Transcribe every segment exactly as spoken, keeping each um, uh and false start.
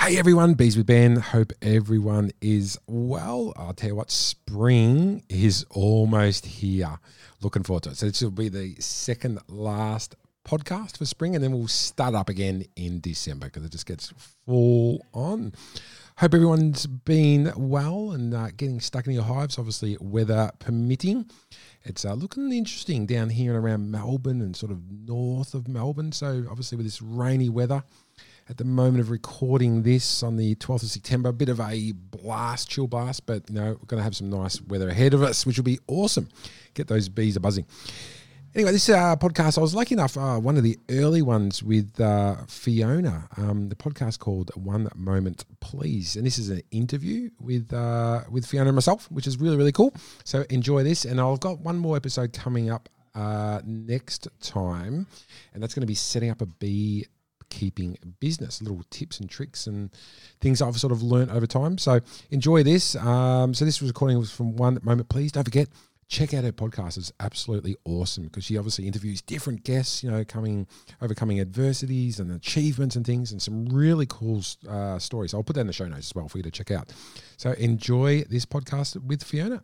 Hey everyone, Bees with Ben. Hope everyone is well. I'll tell you what, spring is almost here. Looking forward to it. So this will be the second last podcast for spring, and then we'll start up again in December because it just gets full on. Hope everyone's been well and uh, getting stuck in your hives, obviously weather permitting. It's uh, looking interesting down here and around Melbourne and sort of north of Melbourne. So obviously with this rainy weather, at the moment of recording this on the twelfth of September, a bit of a blast, chill blast, but you know, we're going to have some nice weather ahead of us, which will be awesome. Get those bees a buzzing. Anyway, this uh, podcast, I was lucky enough, uh, one of the early ones with uh, Fiona, um, the podcast called One Moment Please. And this is an interview with uh, with Fiona and myself, which is really, really cool. So enjoy this. And I've got one more episode coming up uh, next time, and that's going to be setting up a bee keeping business, little tips and tricks and things I've sort of learnt over time. So enjoy this. Um, so this recording was from One Moment Please. Don't forget, check out her podcast. It's absolutely awesome because she obviously interviews different guests, you know, coming, overcoming adversities and achievements and things, and some really cool uh, stories. I'll put that in the show notes as well for you to check out. So enjoy this podcast with Fiona.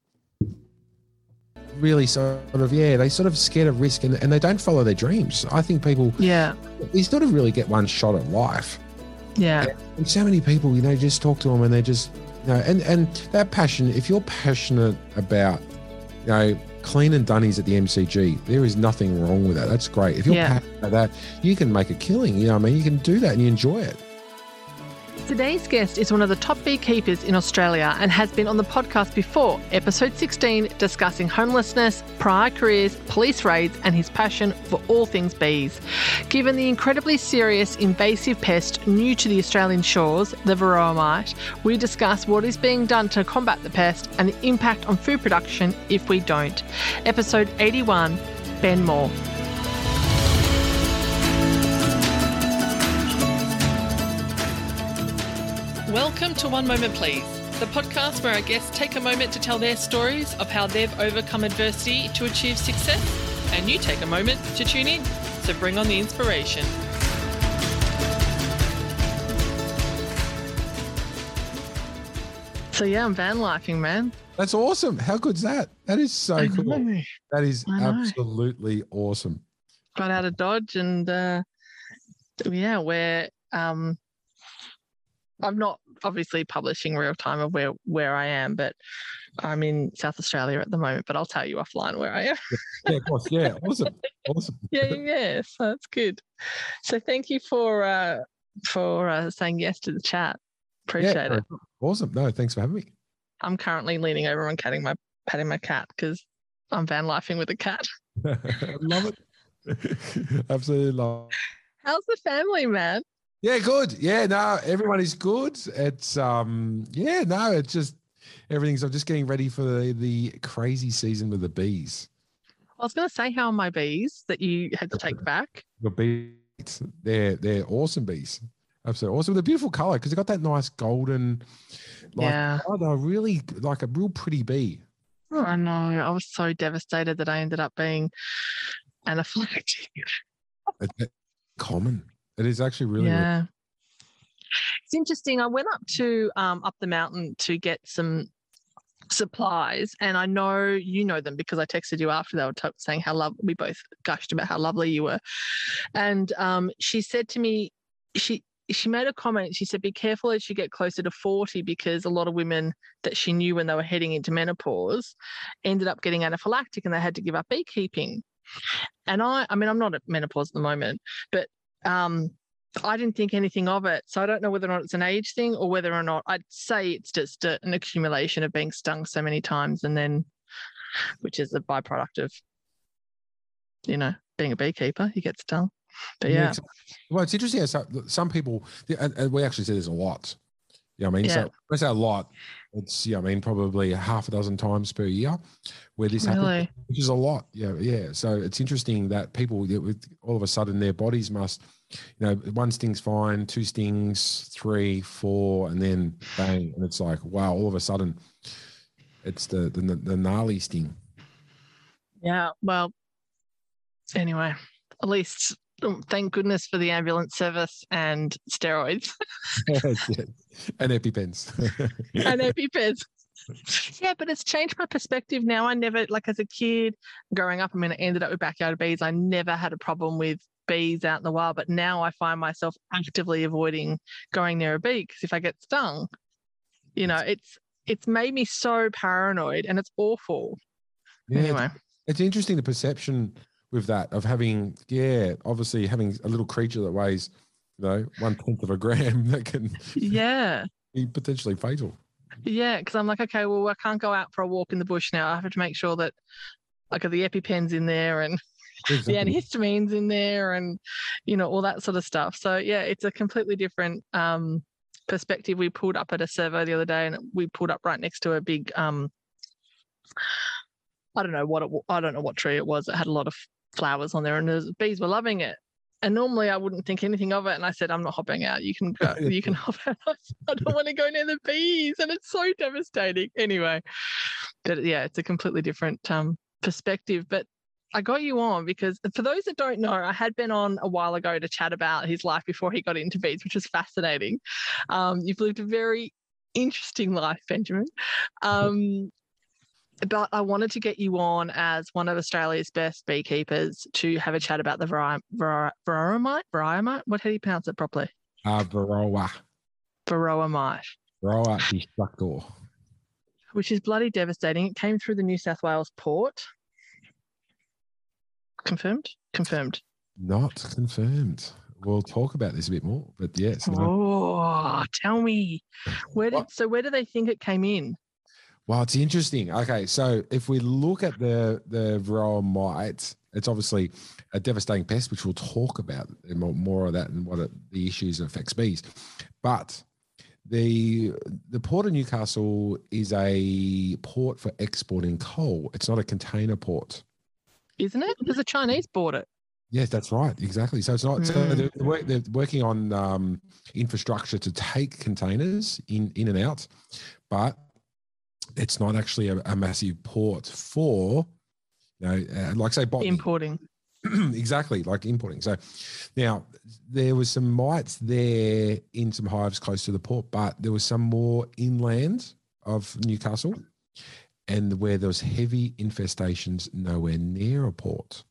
Really sort of, yeah, they sort of scared of risk and, and they don't follow their dreams. I think people, yeah, you sort of really get one shot at life. Yeah. And so many people, you know, just talk to them and they're just, you know, and, and that passion, if you're passionate about, you know, clean and dunnies at the M C G, there is nothing wrong with that. That's great. If you're yeah. passionate about that, you can make a killing, you know what I mean? You can do that and you enjoy it. Today's guest is one of the top beekeepers in Australia and has been on the podcast before, episode sixteen, discussing homelessness, prior careers, police raids, and his passion for all things bees. Given the incredibly serious invasive pest new to the Australian shores, the varroa mite, we discuss what is being done to combat the pest and the impact on food production if we don't. Episode eighty-one, Ben Moore. Welcome to One Moment Please, the podcast where our guests take a moment to tell their stories of how they've overcome adversity to achieve success, and you take a moment to tune in. So bring on the inspiration. So yeah, I'm van lifing, man. That's awesome. How good's that? That is so I cool. know. That is I know. absolutely awesome. Got out of Dodge and uh, yeah, we're um, I'm not obviously publishing real time of where, where I am, but I'm in South Australia at the moment, but I'll tell you offline where I am. Yeah, of course. Yeah. Awesome. Awesome. yeah, yeah, yeah. So that's good. So thank you for uh, for uh, saying yes to the chat. Appreciate yeah, it. Awesome. No, thanks for having me. I'm currently leaning over and patting my patting my cat because I'm van lifing with a cat. Love it. Absolutely love it. How's the family, man? Yeah, good. Yeah, no, everyone is good. It's um, yeah, no, it's just everything's. I'm just getting ready for the, the crazy season with the bees. I was going to say, how are my bees that you had to take back? The bees, they're they're awesome bees. Absolutely awesome. They're beautiful color because they got that nice golden. Like, yeah. Oh, they're really like a real pretty bee. Oh, I know. I was so devastated that I ended up being anaphylactic. It's common. It is actually really, yeah. really. It's interesting. I went up to um, up the mountain to get some supplies, and I know you know them because I texted you after they were t- saying how lovely. We both gushed about how lovely you were, and um, she said to me, she she made a comment. She said, "Be careful as you get closer to forty, because a lot of women that she knew when they were heading into menopause ended up getting anaphylactic, and they had to give up beekeeping." And I, I mean, I'm not at menopause at the moment, but um, I didn't think anything of it. So I don't know whether or not it's an age thing or whether or not I'd say it's just a, an accumulation of being stung so many times, and then, which is a byproduct of, you know, being a beekeeper, you get stung. But yeah. Well, it's interesting. Some, some people, and, and we actually see this a lot. You know what I mean? Yeah. So when I say a lot, it's, you know what I mean, probably half a dozen times per year where this Really? happens, which is a lot. Yeah. Yeah. So it's interesting that people, with all of a sudden their bodies must, you know, one sting's fine, two stings, three, four, and then bang. And it's like, wow, all of a sudden it's the, the, the gnarly sting. Yeah. Well, anyway, at least um, thank goodness for the ambulance service and steroids And EpiPens. and EpiPens. Yeah, but it's changed my perspective now. I never, like as a kid growing up, I mean, I ended up with backyard bees. I never had a problem with bees out in the wild, but now I find myself actively avoiding going near a bee because if I get stung, you know, it's it's made me so paranoid and it's awful. Yeah, anyway. It's, it's interesting the perception with that of having, yeah, obviously having a little creature that weighs, you know, one tenth of a gram that can yeah. be potentially fatal. Yeah, because I'm like, okay, well, I can't go out for a walk in the bush now. I have to make sure that I got the EpiPens in there and exactly. the antihistamines in there and, you know, all that sort of stuff. So, yeah, it's a completely different um, perspective. We pulled up at a servo the other day and we pulled up right next to a big, um, I don't know what it, I don't know what tree it was. It had a lot of flowers on there and the bees were loving it. And normally I wouldn't think anything of it. And I said, I'm not hopping out. You can go, you can hop out. I don't want to go near the bees. And it's so devastating. Anyway, but yeah, it's a completely different um, perspective. But I got you on because for those that don't know, I had been on a while ago to chat about his life before he got into bees, which was fascinating. Um, you've lived a very interesting life, Benjamin. Um, But I wanted to get you on as one of Australia's best beekeepers to have a chat about the Varroa, Varroa, Varroa mite. Varroa mite? What, how do you pronounce it properly? Uh, Varroa. Varroa mite. Varroa destructor. Which is bloody devastating. It came through the New South Wales port. Confirmed? Confirmed. Not confirmed. We'll talk about this a bit more, but yes. No. Oh, tell me. Where did what? So where do they think it came in? Well, it's interesting. Okay, so if we look at the the Varroa mite, it's obviously a devastating pest, which we'll talk about more, more of that and what it, the issues that affects bees. But the the Port of Newcastle is a port for exporting coal. It's not a container port, isn't it? Because the Chinese bought it. Yes, that's right. Exactly. So it's not. Mm. So they're, work, they're working on um, infrastructure to take containers in in and out, but it's not actually a, a massive port for, you know, uh, like say botany. Importing. Exactly, like importing. So now there was some mites there in some hives close to the port, but there was some more inland of Newcastle and where there was heavy infestations nowhere near a port.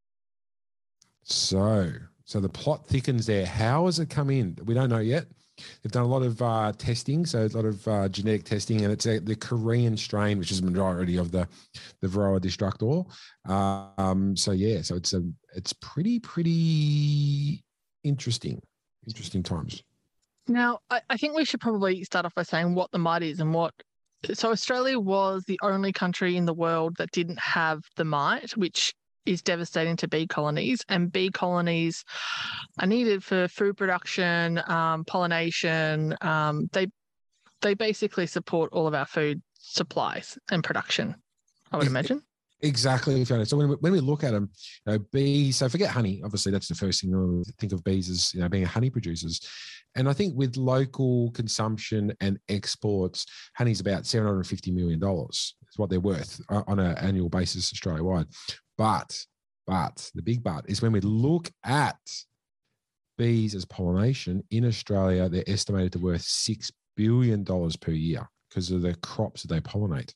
So, so the plot thickens there. How has it come in? We don't know yet. They've done a lot of uh, testing, so a lot of uh, genetic testing, and it's a, the Korean strain, which is the majority of the the Varroa destructor. Um, so yeah, so it's a it's pretty pretty interesting, interesting times. Now, I, I think we should probably start off by saying what the mite is and what. So Australia was the only country in the world that didn't have the mite, which is devastating to bee colonies, and bee colonies are needed for food production, um, pollination. Um, they they basically support all of our food supplies and production, I would imagine. Exactly, Fiona. So when we, when we look at them, you know, bees. So forget honey. Obviously, that's the first thing we think of bees as, you know, being honey producers. And I think with local consumption and exports, honey's about seven hundred fifty million dollars. Is what they're worth on an annual basis, Australia wide. But, but the big but is when we look at bees as pollination in Australia, they're estimated to be worth six billion dollars per year because of the crops that they pollinate.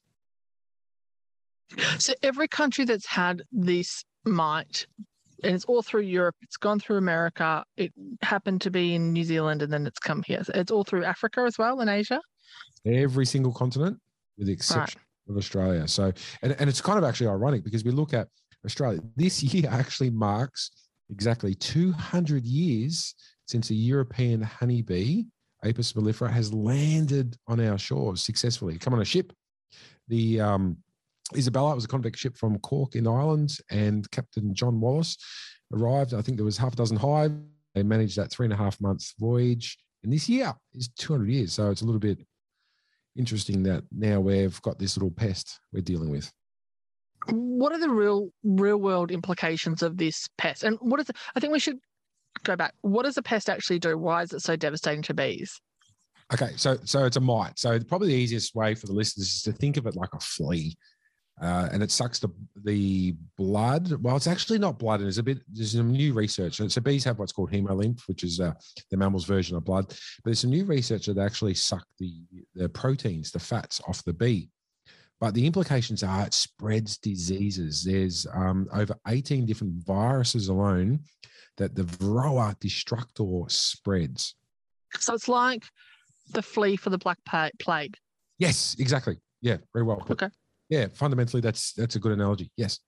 So every country that's had this mite, and it's all through Europe, it's gone through America, it happened to be in New Zealand, and then it's come here. So it's all through Africa as well and Asia? Every single continent with the exception right. of Australia. So, and, and it's kind of actually ironic because we look at Australia. This year actually marks exactly two hundred years since a European honeybee, Apis mellifera, has landed on our shores successfully. Come on a ship. The um, Isabella was a convict ship from Cork in Ireland, and Captain John Wallace arrived. I think there was half a dozen hives. They managed that three and a half months voyage. And this year is two hundred years. So it's a little bit interesting that now we've got this little pest we're dealing with. What are the real real world implications of this pest? And what is it? I think we should go back. What does the pest actually do? Why is it so devastating to bees? Okay, so so it's a mite. So probably the easiest way for the listeners is to think of it like a flea. Uh, and it sucks the the blood. Well, it's actually not blood. There's a bit. There's some new research. So bees have what's called hemolymph, which is uh, the mammal's version of blood. But there's some new research that actually suck the the proteins, the fats off the bee. But the implications are it spreads diseases. There's um, over eighteen different viruses alone that the Varroa destructor spreads. So it's like the flea for the black plague. Yes, exactly. Yeah, very well put. Okay. Yeah, fundamentally, that's that's a good analogy. Yes.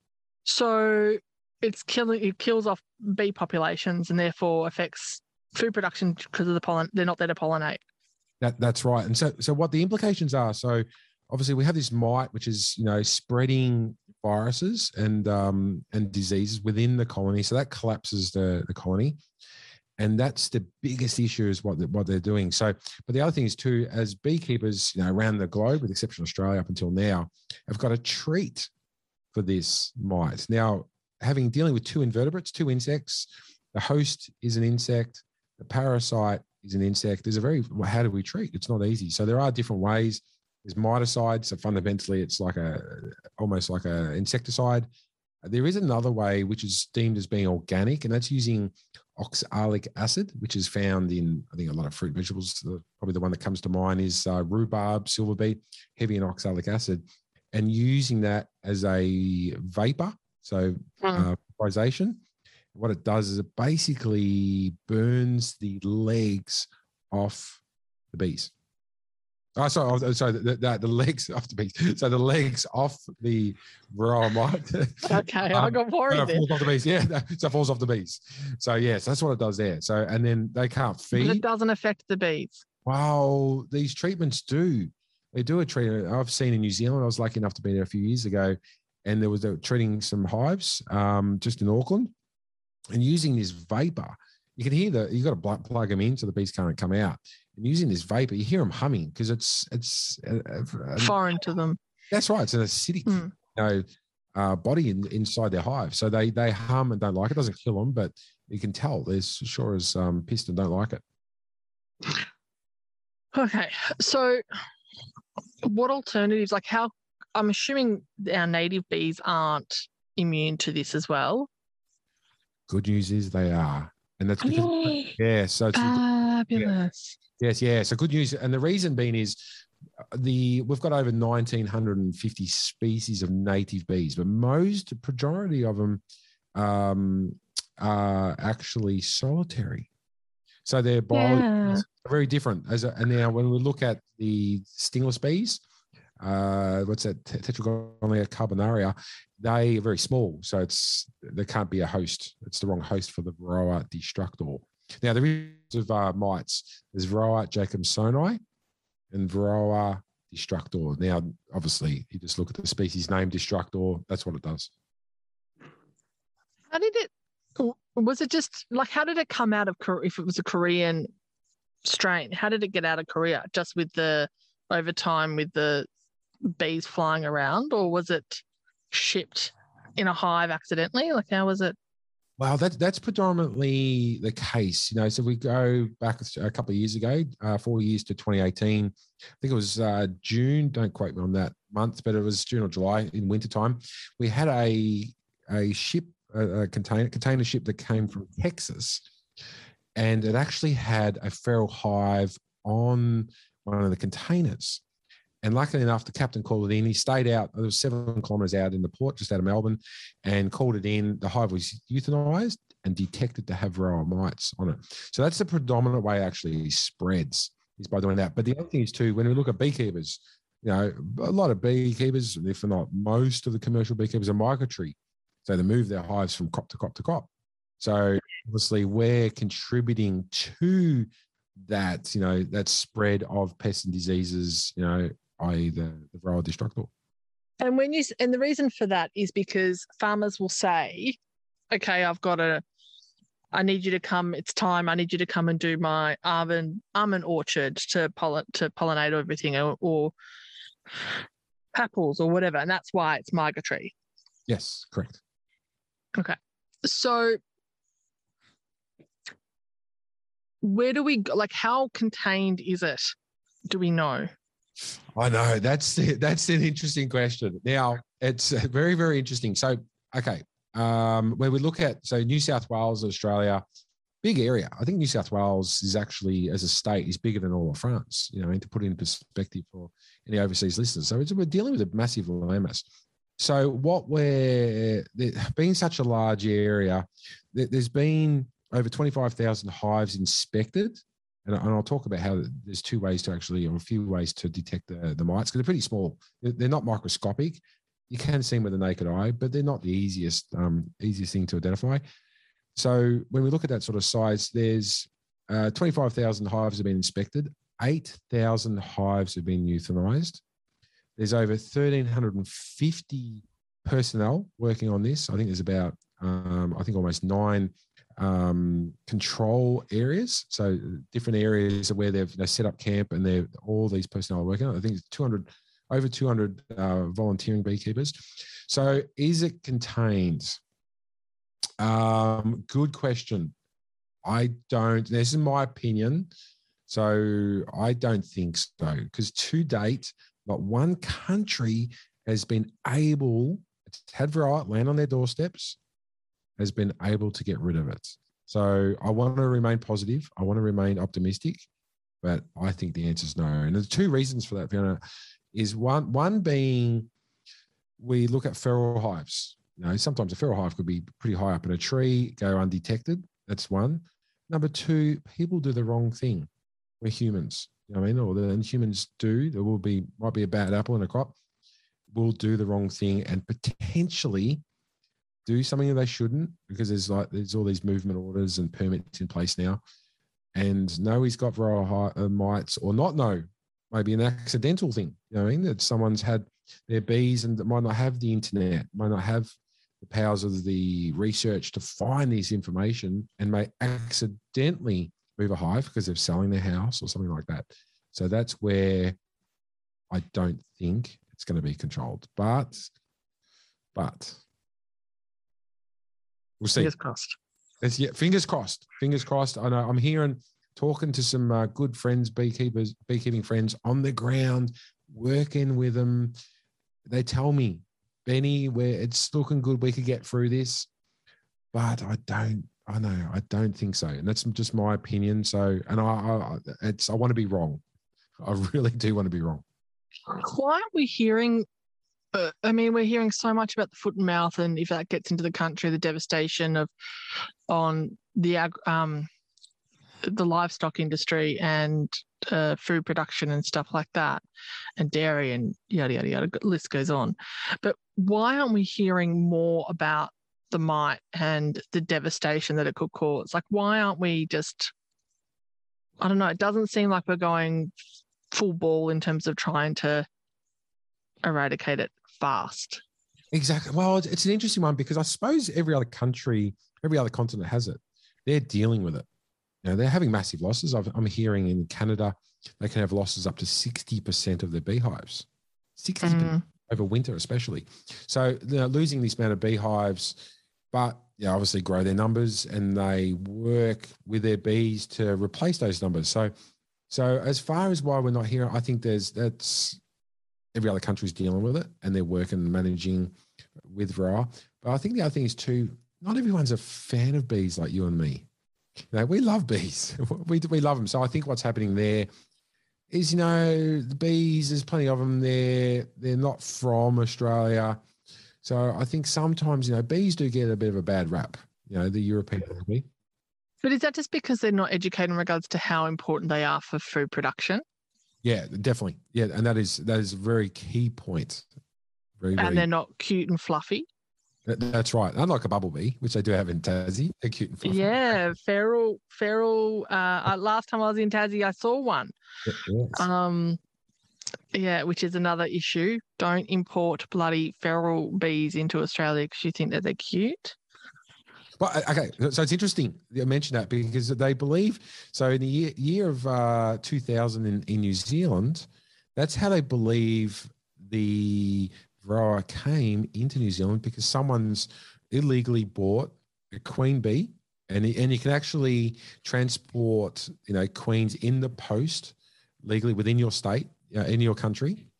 So it's killing. It kills off bee populations and therefore affects food production because of the pollen. They're not there to pollinate. That that's right. And so so what the implications are. So obviously we have this mite, which is you know spreading viruses and um and diseases within the colony. So that collapses the the colony. And that's the biggest issue is what, the, what they're doing. So, but the other thing is too, as beekeepers, you know, around the globe, with the exception of Australia up until now, have got a treat for this mite. Now, having dealing with two invertebrates, two insects, the host is an insect, the parasite is an insect. There's a very, well, how do we treat? It's not easy. So there are different ways. There's miticides. So fundamentally, it's like a, almost like a insecticide. There is another way, which is deemed as being organic, and that's using oxalic acid, which is found in, I think, a lot of fruit and vegetables. Probably the one that comes to mind is uh, rhubarb, silver beet, heavy in oxalic acid, and using that as a vapor, so uh, vaporization. What it does is it basically burns the legs off the bees. Oh, sorry, oh, sorry, the, the, the legs off the bees. So the legs off the Varroa mite. Okay, um, I got worried. No, there. falls off the bees. Yeah, so it falls off the bees. So yes, that's what it does there. So and then they can't feed. But it doesn't affect the bees. Wow, these treatments do. They do a treatment. I've seen in New Zealand. I was lucky enough to be there a few years ago, and there was they were treating some hives um, just in Auckland, and using this vapor. You can hear the you got to plug them in so the bees can't come out. And using this vapor, you hear them humming because it's it's uh, uh, foreign to them. That's right. It's an acidic, mm. you know, uh, body in, inside their hive. So they they hum and don't like it. It doesn't kill them, but you can tell they're sure as um, pissed and don't like it. Okay, so what alternatives? Like how? I'm assuming our native bees aren't immune to this as well. Good news is they are, and that's because oh, yeah. So it's, fabulous. Yeah. Yes, yeah. So good news, and the reason being is the we've got over one thousand nine hundred fifty species of native bees, but most majority of them um, are actually solitary. So their biology yeah. is very different. As a, and now when we look at the stingless bees, uh, what's that? Tetragonia carbonaria. They are very small, so it's they can't be a host. It's the wrong host for the Varroa destructor. Now, there is of uh, mites. There's Varroa jacobsoni and Varroa destructor. Now, obviously, you just look at the species name destructor. That's what it does. How did it? Was it just like how did it come out of? If it was a Korean strain, how did it get out of Korea? Just with the over time with the bees flying around, or was it shipped in a hive accidentally? Like how was it? Well, that's that's predominantly the case, you know. So we go back a couple of years ago, uh, four years to twenty eighteen. I think it was uh, June. Don't quote me on that month, but it was June or July in wintertime. We had a a ship, a, a container container ship that came from Texas, and it actually had a feral hive on one of the containers. And luckily enough, the captain called it in. He stayed out. It was seven kilometres out in the port, just out of Melbourne, and called it in. The hive was euthanized and detected to have Varroa mites on it. So that's the predominant way actually spreads is by doing that. But the other thing is too, when we look at beekeepers, you know, a lot of beekeepers, if not most of the commercial beekeepers, are migratory. So they move their hives from crop to crop to crop. So obviously we're contributing to that, you know, that spread of pests and diseases, you know, that is the, the Varroa destructor. And when you and the reason for that is because farmers will say, okay, I've got a, I need you to come, it's time, I need you to come and do my almond, almond orchard to, pollen, to pollinate everything or, or apples or whatever. And that's why it's migratory. Yes, correct. Okay. So where do we go? Like how contained is it? Do we know? I know that's the, that's an interesting question. Now, it's very, very interesting. So, okay, um, where we look at, so New South Wales, Australia, big area. I think New South Wales is actually, as a state, is bigger than all of France, you know, and to put it in perspective for any overseas listeners. So it's, we're dealing with a massive landmass. So what we're, being such a large area, there's been over twenty-five thousand hives inspected. And I'll talk about how there's two ways to actually, or a few ways to detect the, the mites, because they're pretty small. They're not microscopic. You can see them with the naked eye, but they're not the easiest, um, easiest thing to identify. So when we look at that sort of size, there's uh, twenty-five thousand hives have been inspected. eight thousand hives have been euthanized. There's over one thousand three hundred fifty personnel working on this. I think there's about, um, I think almost nine um, control areas. So different areas where they've you know, set up camp, and they're all these personnel are working on. I think it's two hundred, over two hundred uh, volunteering beekeepers. So is it contained? Um, good question. I don't, this is my opinion. So I don't think so, because to date, not one country has been able, it's had variety land on their doorsteps, has been able to get rid of it. So I want to remain positive. I want to remain optimistic, but I think the answer is no. And there's two reasons for that, Fiona, is one, one being we look at feral hives. You know, sometimes a feral hive could be pretty high up in a tree, go undetected. That's one. Number two, people do the wrong thing. We're humans. You know what I mean? Or then humans do. There will be, might be a bad apple in a crop. We'll do the wrong thing and potentially do something that they shouldn't, because there's like, there's all these movement orders and permits in place now. And know he's got varroa mites, or not know, maybe an accidental thing. You know what I mean? That someone's had their bees and might not have the internet, might not have the powers of the research to find this information, and may accidentally move a hive because they're selling their house or something like that. So that's where I don't think it's going to be controlled. But, but we'll see. Fingers crossed. It's, yeah, fingers crossed. Fingers crossed. I know I'm hearing, talking to some uh, good friends, beekeepers, beekeeping friends on the ground, working with them. They tell me, Benny, where it's looking good, we could get through this, but I don't. I know I don't think so, and that's just my opinion. So, and I, I it's I want to be wrong. I really do want to be wrong. Why aren't we hearing? Uh, I mean, we're hearing so much about the foot and mouth, and if that gets into the country, the devastation of on the ag, um, the livestock industry and uh, food production and stuff like that, and dairy and yada yada yada. List goes on. But why aren't we hearing more about the mite and the devastation that it could cause? Like, why aren't we just? I don't know. It doesn't seem like we're going full ball in terms of trying to eradicate it fast. Exactly. Well, it's an interesting one, because I suppose every other country, every other continent has it. They're dealing with it. You know, they're having massive losses. I've, I'm hearing in Canada, they can have losses up to sixty percent of their beehives, sixty percent mm. over winter especially. So they're losing this amount of beehives, but yeah, obviously grow their numbers, and they work with their bees to replace those numbers. So, so as far as why we're not here, I think there's that's every other country's dealing with it, and they're working and managing with varroa. But I think the other thing is too, not everyone's a fan of bees like you and me. You know, we love bees. we we love them. So I think what's happening there is, you know, the bees, there's plenty of them there. They're not from Australia. So I think sometimes, you know, bees do get a bit of a bad rap, you know, the European bee. But is that just because they're not educated in regards to how important they are for food production? Yeah, definitely. Yeah, and that is that is a very key point. Very, and very, they're not cute and fluffy? That, that's right. Unlike a bumblebee, which they do have in Tassie, they're cute and fluffy. Yeah, feral, feral. Uh, last time I was in Tassie, I saw one. Yes. Um, yeah, which is another issue. Don't import bloody feral bees into Australia because you think that they're cute. Well, okay, so it's interesting you mentioned that, because they believe, so in the year, year of uh, two thousand in, in New Zealand, that's how they believe the varroa came into New Zealand, because someone's illegally bought a queen bee, and, and you can actually transport, you know, queens in the post legally within your state, uh, in your country.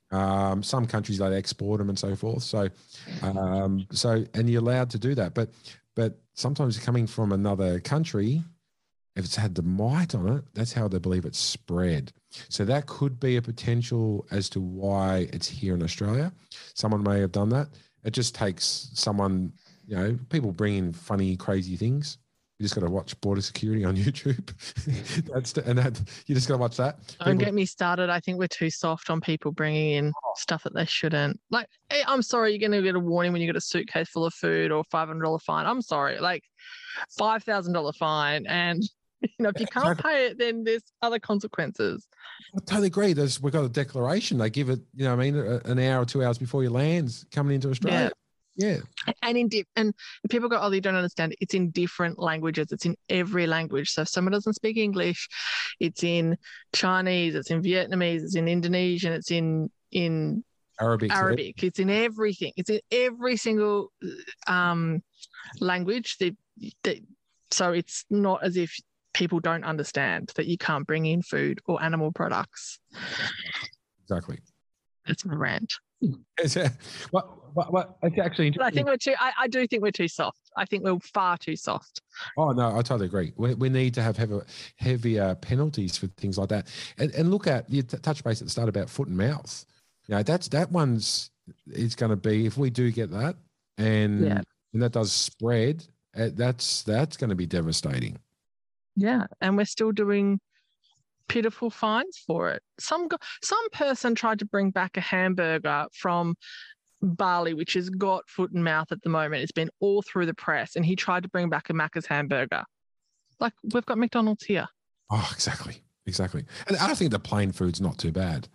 Um, some countries they export them and so forth. So, um, so and you're allowed to do that. But but sometimes coming from another country, if it's had the mite on it, that's how they believe it's spread. So that could be a potential as to why it's here in Australia. Someone may have done that. It just takes someone, you know, people bring in funny, crazy things. You just got to watch Border Security on YouTube. That's the, and that you just got to watch that. Don't People, get me started. I think we're too soft on people bringing in stuff that they shouldn't. Like, hey, I'm sorry, you're going to get a warning when you get a suitcase full of food or five hundred dollars fine. I'm sorry, like five thousand dollars fine. And, you know, if you can't pay it, then there's other consequences. I totally agree. There's, we've got a declaration. They give it, you know, what I mean, a, an hour or two hours before you lands coming into Australia. Yeah. Yeah. And in di- and people go, oh, you don't understand. It's in different languages. It's in every language. So if someone doesn't speak English, it's in Chinese, it's in Vietnamese, it's in Indonesian, it's in in Arabic. Arabic. It's in everything. It's in every single um, language. They, they, so it's not as if people don't understand that you can't bring in food or animal products. Exactly. That's my rant. It's, uh, what, what, what, it's actually but I think we're too, I, I do think we're too soft. I think we're far too soft. Oh, no, I totally agree. We, we need to have heavier, heavier penalties for things like that. And, and look at, you t- touch base at the start about foot and mouth. You know, that's, that one's, it's going to be, if we do get that and, yeah. and that does spread, uh, that's, that's going to be devastating. Yeah. And we're still doing pitiful fines for it. Some some person tried to bring back a hamburger from Bali, which has got foot and mouth at the moment. It's been all through the press, and he tried to bring back a Macca's hamburger. Like, we've got McDonald's here. Oh, exactly, exactly. And I think the plain food's not too bad.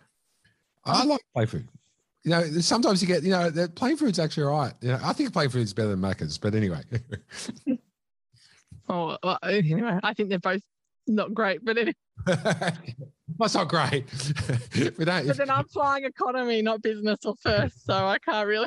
I like plain food. You know, sometimes you get, you know, the plain food's actually all right. You know, I think plain food's better than Macca's, but anyway. oh, well, anyway, I think they're both not great, but anyway. That's not great. we don't, but then I'm flying economy, not business or first, so I can't really.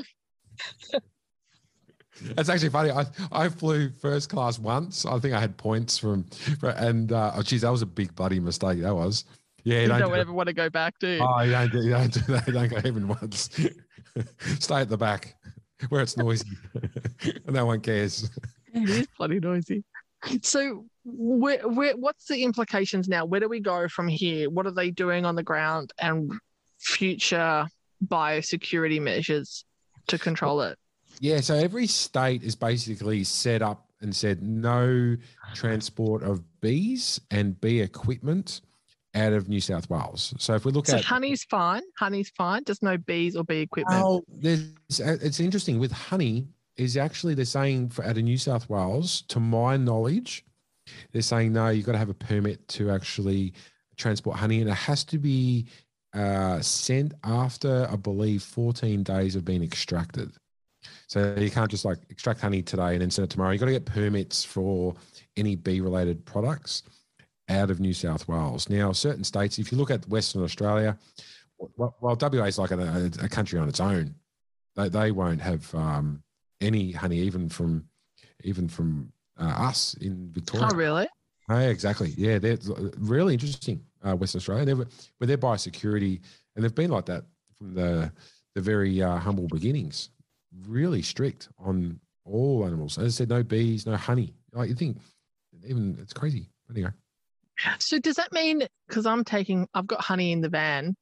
That's actually funny. I I flew first class once. I think I had points from, from and uh, oh geez, that was a big bloody mistake. That was. Yeah, you, you don't, don't do ever want to go back, do you? Oh, you don't do, you don't do that. You don't go even once. Stay at the back where it's noisy. No one cares. It is bloody noisy. So where, where, what's the implications now? Where do we go from here? What are they doing on the ground and future biosecurity measures to control it? Yeah, so every state is basically set up and said no transport of bees and bee equipment out of New South Wales. So if we look so at... So honey's fine. Honey's fine. Just no bees or bee equipment. Oh, there's, it's interesting. With honey... is actually they're saying for out of New South Wales, to my knowledge, they're saying no, you've got to have a permit to actually transport honey, and it has to be uh, sent after, I believe, fourteen days of being extracted. So you can't just like extract honey today and then send it tomorrow. You've got to get permits for any bee-related products out of New South Wales. Now, certain states, if you look at Western Australia, well, well W A is like a, a country on its own. They they won't have um, any honey, even from even from uh, us in Victoria. Oh, really? Oh, exactly. Yeah, they're really interesting. Uh, Western Australia, they're with their biosecurity, and they've been like that from the the very uh, humble beginnings. Really strict on all animals. As I said, no bees, no honey. Like you think, even it's crazy. But anyway. So does that mean, because I'm taking, I've got honey in the van.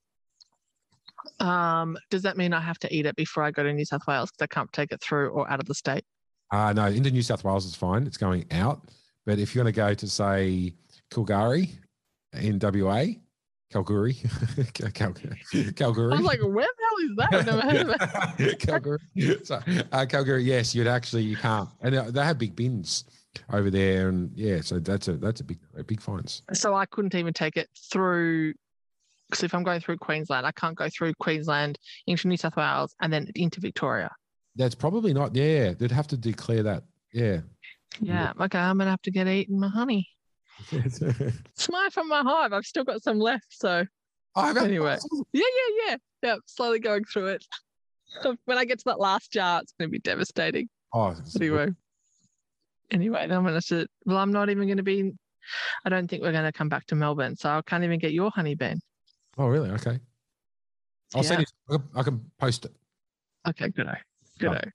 Um, does that mean I have to eat it before I go to New South Wales because I can't take it through or out of the state? Uh, no, into New South Wales is fine. It's going out. But if you're going to go to, say, Kilgary in W A, Calgary, Calgary, Calgary. I was like, where the hell is that? I've never heard of it. Calgary. So, uh, Calgary, yes, you'd actually, you can't. And they have big bins over there. And yeah, so that's a, that's a big, a big fines. So I couldn't even take it through. Because if I'm going through Queensland, I can't go through Queensland into New South Wales and then into Victoria. That's probably not. Yeah, they'd have to declare that. Yeah. Yeah. Okay, I'm gonna have to get eating my honey. Smile from my hive. I've still got some left. So oh, anyway, yeah, yeah, yeah, yeah. Slowly going through it. When I get to that last jar, it's gonna be devastating. Oh, anyway. Anyway, then I'm gonna sit. Well, I'm not even gonna be. I don't think we're gonna come back to Melbourne, so I can't even get your honey, Ben. Oh, really? Okay. I'll Yeah. send it. I can, I can post it. Okay, good. Good.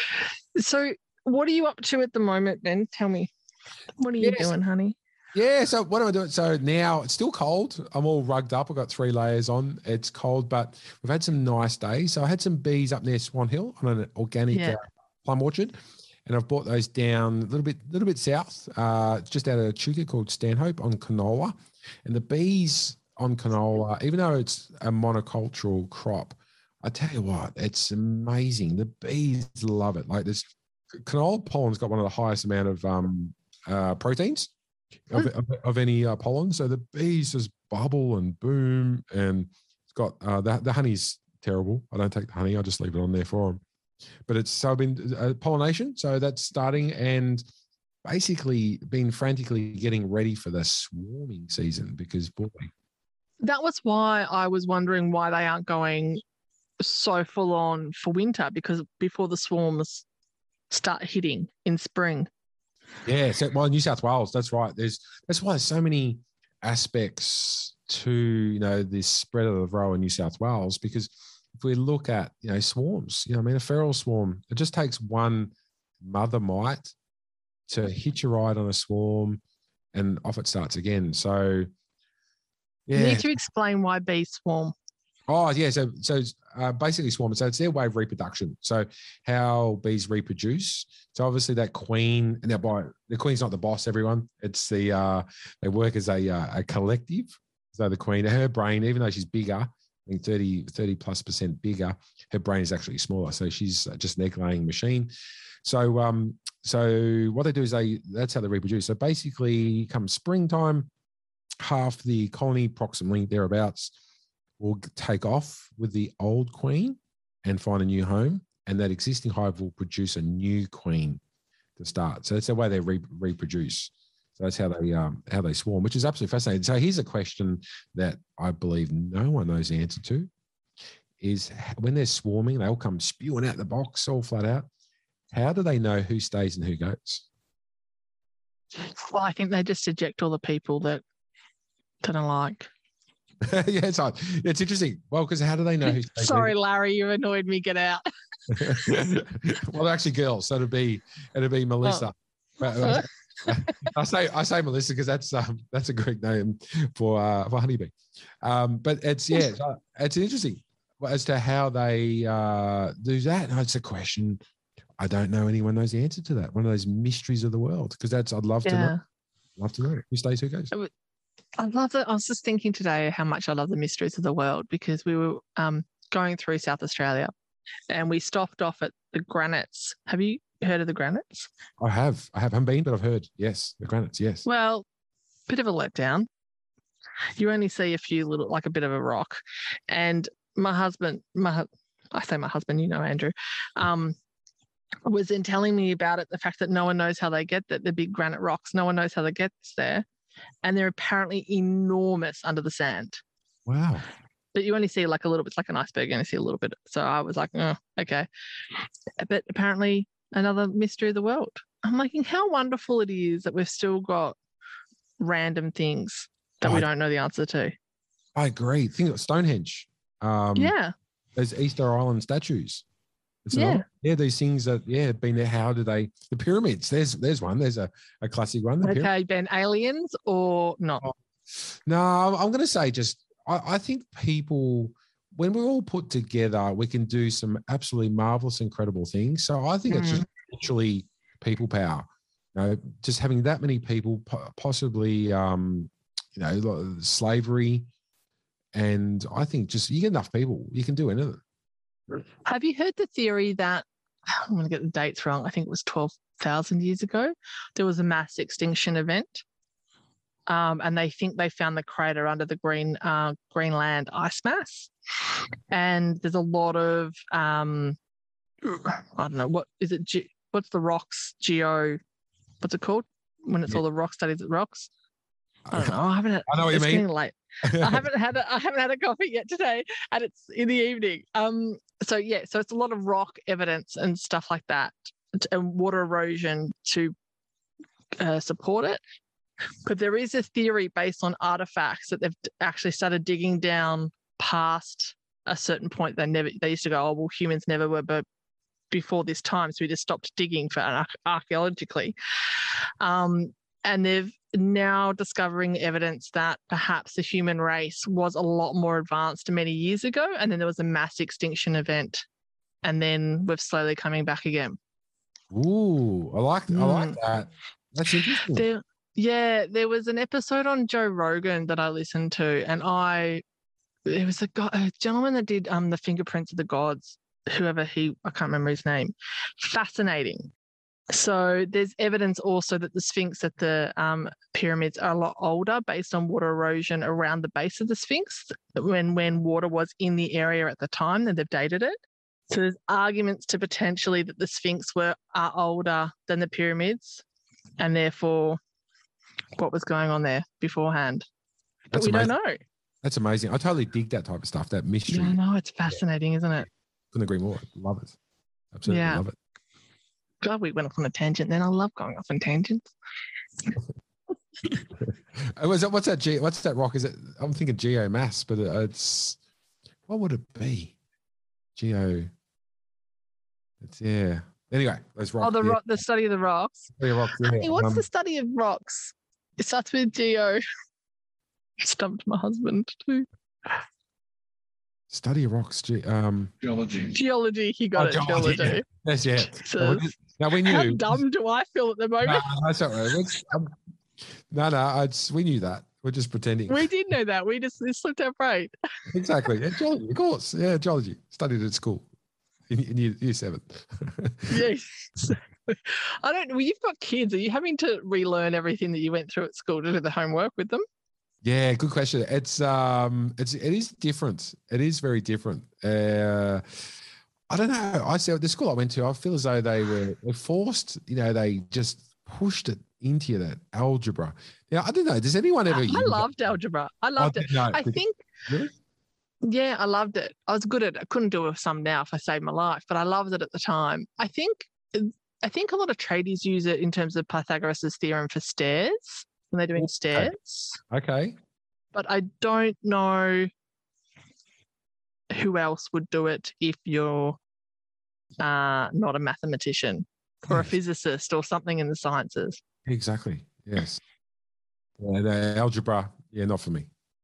So, what are you up to at the moment, then? Tell me. What are you Yes. doing, honey? Yeah, so what am I doing? So now it's still cold. I'm all rugged up. I've got three layers on. It's cold, but we've had some nice days. So I had some bees up near Swan Hill on an organic Yeah. uh, plum orchard, and I've brought those down a little bit, little bit south, uh, just out of Chuka called Stanhope on canola. And the bees on canola, even though it's a monocultural crop, I tell you what, it's amazing. The bees love it. Like this canola pollen's got one of the highest amount of um, uh, proteins of, of, of any uh, pollen. So the bees just bubble and boom, and it's got uh, the, the honey's terrible. I don't take the honey. I just leave it on there for them. But it's so been uh, pollination. So that's starting and basically been frantically getting ready for the swarming season because boy. That was why I was wondering why they aren't going so full on for winter, because before the swarms start hitting in spring. Yeah, so well, New South Wales, that's right. There's that's why there's so many aspects to you know this spread of the varroa in New South Wales, because if we look at you know swarms, you know, I mean a feral swarm, it just takes one mother mite to hitch a ride on a swarm, and off it starts again. So yeah, You need to explain why bees swarm. Oh, yeah. So, so uh, basically, swarming. So it's their way of reproduction. So how bees reproduce. So obviously, that queen. Now, by the queen's not the boss. Everyone, it's the uh, they work as a uh, a collective. So the queen, her brain, even though she's bigger, I think thirty, thirty plus percent bigger, her brain is actually smaller. So she's just an egg laying machine. So, um, so what they do is they that's how they reproduce. So basically, come springtime, half the colony, approximately thereabouts, will take off with the old queen and find a new home, and that existing hive will produce a new queen to start. So that's the way they re- reproduce. So that's how they um, how they swarm, which is absolutely fascinating. So here's a question that I believe no one knows the answer to: is when they're swarming, they all come spewing out the box all flat out. How do they know who stays and who goes? Well, I think they just eject all the people that they don't like. Yeah, it's hard. It's interesting. Well, because how do they know who stays? Sorry, Larry, you annoyed me. Get out. Well, they're actually girls, so it'd be it'd be Melissa. Oh. I say I say Melissa because that's um, that's a Greek name for uh, for honeybee. Um, but it's yeah, it's interesting as to how they uh, do that. No, it's a question I don't know anyone knows the answer to that. One of those mysteries of the world, because that's I'd love Yeah. to know. Love to know who stays, who goes. I love it. I was just thinking today how much I love the mysteries of the world, because we were um, going through South Australia and we stopped off at the granites. Have you heard of the granites? I have. I haven't been, but I've heard. Yes, the granites. Yes. Well, bit of a letdown. You only see a few little, like a bit of a rock. And my husband, my I say my husband, you know, Andrew, um, was then telling me about it, the fact that no one knows how they get that, the big granite rocks. No one knows how they get there. And they're apparently enormous under the sand. Wow. But you only see like a little bit, it's like an iceberg, you only see a little bit. So I was like, oh, okay. But apparently another mystery of the world. I'm like, how wonderful it is that we've still got random things that Oh, we don't know the answer to. I agree. Think of Stonehenge. Um, Yeah. Those Easter Island statues. It's Yeah. another, yeah, these things that, yeah, have been there. How do they, the pyramids, there's there's one, there's a, a classic one. The Okay, Ben, aliens or not? Oh, no, I'm, I'm going to say just, I, I think people, when we're all put together, we can do some absolutely marvelous, incredible things. So I think Mm. it's just literally people power. You know, just having that many people, po- possibly, um, you know, lo- slavery. And I think just you get enough people, you can do anything. Have you heard the theory that, I'm going to get the dates wrong, I think it was twelve thousand years ago, there was a mass extinction event. Um, and they think they found the crater under the Green uh, Greenland ice mass. And there's a lot of, um, I don't know, what is it? Ge- what's the rocks? Geo, what's it called? When it's Yeah. all the rock studies at rocks? I don't know. I haven't had, I know what you it's mean. getting late. I haven't had a, I haven't had a coffee yet today, and it's in the evening. Um, so yeah, so it's a lot of rock evidence and stuff like that, and water erosion to uh, support it. But there is a theory based on artifacts that they've actually started digging down past a certain point they never they used to go, oh well, humans never were but before this time, so we just stopped digging for archaeologically. Um, and they've now discovering evidence that perhaps the human race was a lot more advanced many years ago, and then there was a mass extinction event, and then we're slowly coming back again. Ooh, I like mm. I like that. That's interesting. There, yeah, there was an episode on Joe Rogan that I listened to, and I there was a, guy, a gentleman that did um the Fingerprints of the Gods. Whoever he, I can't remember his name. Fascinating. So there's evidence also that the Sphinx at the um, pyramids are a lot older based on water erosion around the base of the Sphinx when, when water was in the area at the time, and they've dated it. So there's arguments to potentially that the Sphinx were are older than the pyramids, and therefore what was going on there beforehand. But That's we amazing. don't know. That's amazing. I totally dig that type of stuff, that mystery. Yeah, no, it's fascinating, yeah. isn't it? Couldn't agree more. Love it. Absolutely yeah. love it. God, we went off on a tangent then. I love going off on tangents. Was that, what's that? G, what's that rock? Is it? I'm thinking geomass, but it's what would it be? Geo. It's yeah. Anyway, those rocks. Oh, the yeah. rock, the study of the rocks. Study of rocks. Yeah. Hey, what's um, the study of rocks? It starts with geo. Stumped my husband too. Study of rocks. Ge- um, geology. Geology. He got oh, it. Geology. geology. Yes, yeah. So, now we knew. How dumb do I feel at the moment? No, that's all right. Um, no, no, I'd, we knew that. We're just pretending. We did know that. We just it slipped our brain. Exactly. Yeah, geology, of course. Yeah, geology. Studied at school in, in year, year seven. Yes. I don't. Well, you've got kids. Are you having to relearn everything that you went through at school to do the homework with them? Yeah, good question. It's um, it's it is different. It is very different. Uh, I don't know. I see the school I went to. I feel as though they were they forced. You know, they just pushed it into you, that algebra. Yeah, I don't know. Does anyone ever? I, use I loved it? algebra. I loved I it. know. I think. Really? Yeah, I loved it. I was good at it. I couldn't do it with some now if I saved my life, but I loved it at the time. I think. I think a lot of tradies use it in terms of Pythagoras' theorem for stairs when they're doing Okay. stairs. Okay. But I don't know who else would do it if you're uh, not a mathematician or a Yes. physicist or something in the sciences. Exactly. Yes. Yeah, the algebra. Yeah, not for me.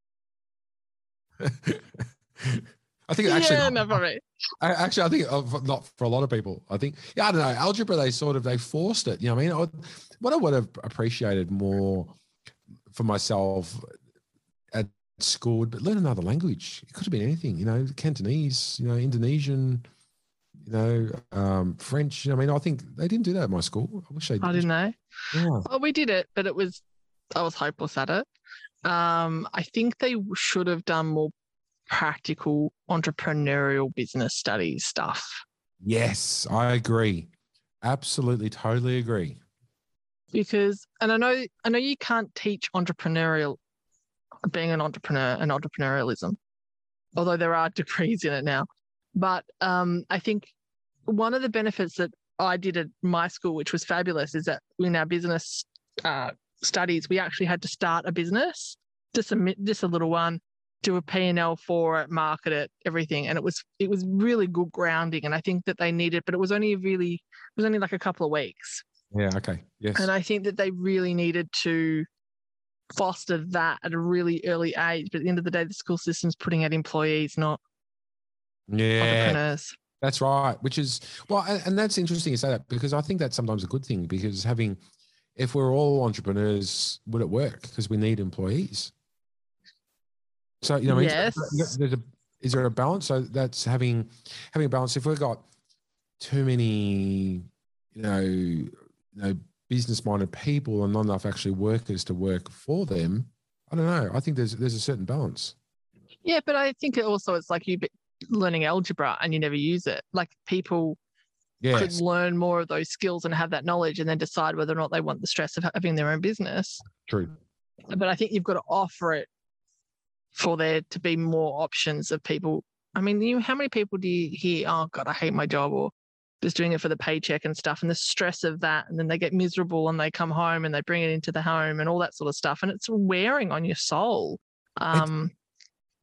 I think actually, yeah, not, no, for me. I, actually, I think uh, not for a lot of people. I think, yeah, I don't know. Algebra, they sort of they forced it. You know, what I mean, I would, what I would have appreciated more for myself at school, but learn another language. It could have been anything. You know, Cantonese. You know, Indonesian. You know, um, French. I mean, I think they didn't do that at my school. I wish they did. I didn't know. Yeah. Well, we did it, but it was I was hopeless at it. Um, I think they should have done more practical entrepreneurial business studies stuff. Yes, I agree. Absolutely, totally agree. Because, and I know, I know you can't teach entrepreneurial, being an entrepreneur and entrepreneurialism, although there are degrees in it now. But um, I think one of the benefits that I did at my school, which was fabulous, is that in our business uh, studies, we actually had to start a business, just a just a little one, do a P and L for it, market it, everything, and it was it was really good grounding. And I think that they needed, but it was only really it was only like a couple of weeks. Yeah. Okay. Yes. And I think that they really needed to foster that at a really early age. But at the end of the day, the school system's putting out employees, not yeah. entrepreneurs. That's right. Which is well, and, and that's interesting you say that, because I think that's sometimes a good thing, because having, if we're all entrepreneurs, would it work? Because we need employees. So you know, what I mean, Yes. there's a is there a balance? So that's having having a balance. If we've got too many, you know, you know, business-minded people and not enough actually workers to work for them, I don't know. I think there's there's a certain balance. Yeah, but I think it also it's like you be learning algebra and you never use it. Like people Yes. could learn more of those skills and have that knowledge and then decide whether or not they want the stress of having their own business. True. But I think you've got to offer it for there to be more options of people. I mean, you, how many people do you hear, oh, God, I hate my job, or just doing it for the paycheck and stuff, and the stress of that, and then they get miserable and they come home and they bring it into the home and all that sort of stuff, and it's wearing on your soul. Um,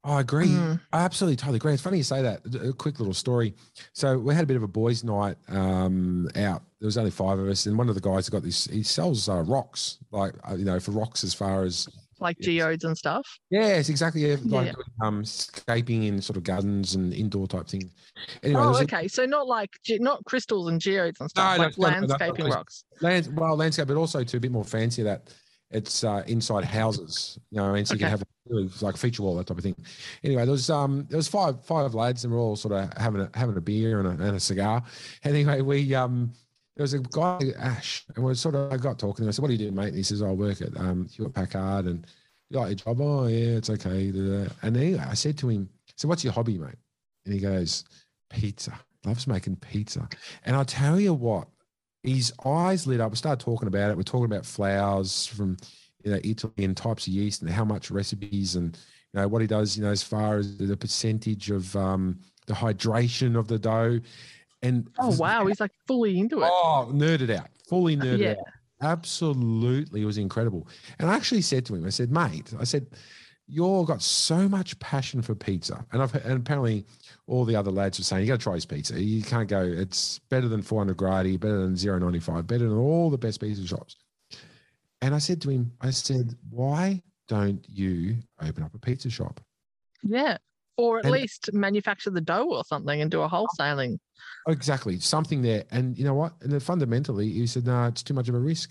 I agree. Mm. I absolutely totally agree. It's funny you say that. A quick little story. So we had a bit of a boys' night um, out. There was only five of us, and one of the guys got this. He sells uh, rocks, like uh, you know, for rocks as far as Like geodes and stuff. yes, exactly. Yeah, Yeah, like yeah. doing, um, scaping in sort of gardens and indoor type things. Anyway, there Oh, was a, okay. So not like ge- not crystals and geodes and no, stuff, no, like no, no, no, landscaping no, rocks. land, well, landscape, but also to a bit more fancy that it's uh, inside houses, you know, and so you can Okay. have a, really like feature wall, that type of thing. Anyway, there was um there was five five lads, and we're all sort of having a having a beer and a, and a cigar. Anyway, we um there was a guy Ash, and we sort of I got talking to him. I said, "What do you do, mate?" And he says, "I work at um Hewlett Packard, and you like your job?" "Oh yeah, it's okay." And anyway, I said to him, "So what's your hobby, mate?" And he goes, "Pizza. Loves making pizza." And I tell you what, his eyes lit up. We started talking about it. We're talking about flours from you know Italy and types of yeast and how much recipes and you know what he does. You know as far as the percentage of um, the hydration of the dough. And Oh wow, he's like fully into it. oh, nerded out, fully nerded Yeah. out. Absolutely, it was incredible. And I actually said to him, I said, "Mate, I said, you've got so much passion for pizza." And I've and apparently all the other lads were saying, "You got to try his pizza. You can't go. It's better than four hundred gradi, better than zero ninety-five, better than all the best pizza shops." And I said to him, I said, "Why don't you open up a pizza shop?" Yeah. Or at And least manufacture the dough or something and do a wholesaling. exactly, something there. And you know what? And then fundamentally, he said, "No, it's too much of a risk."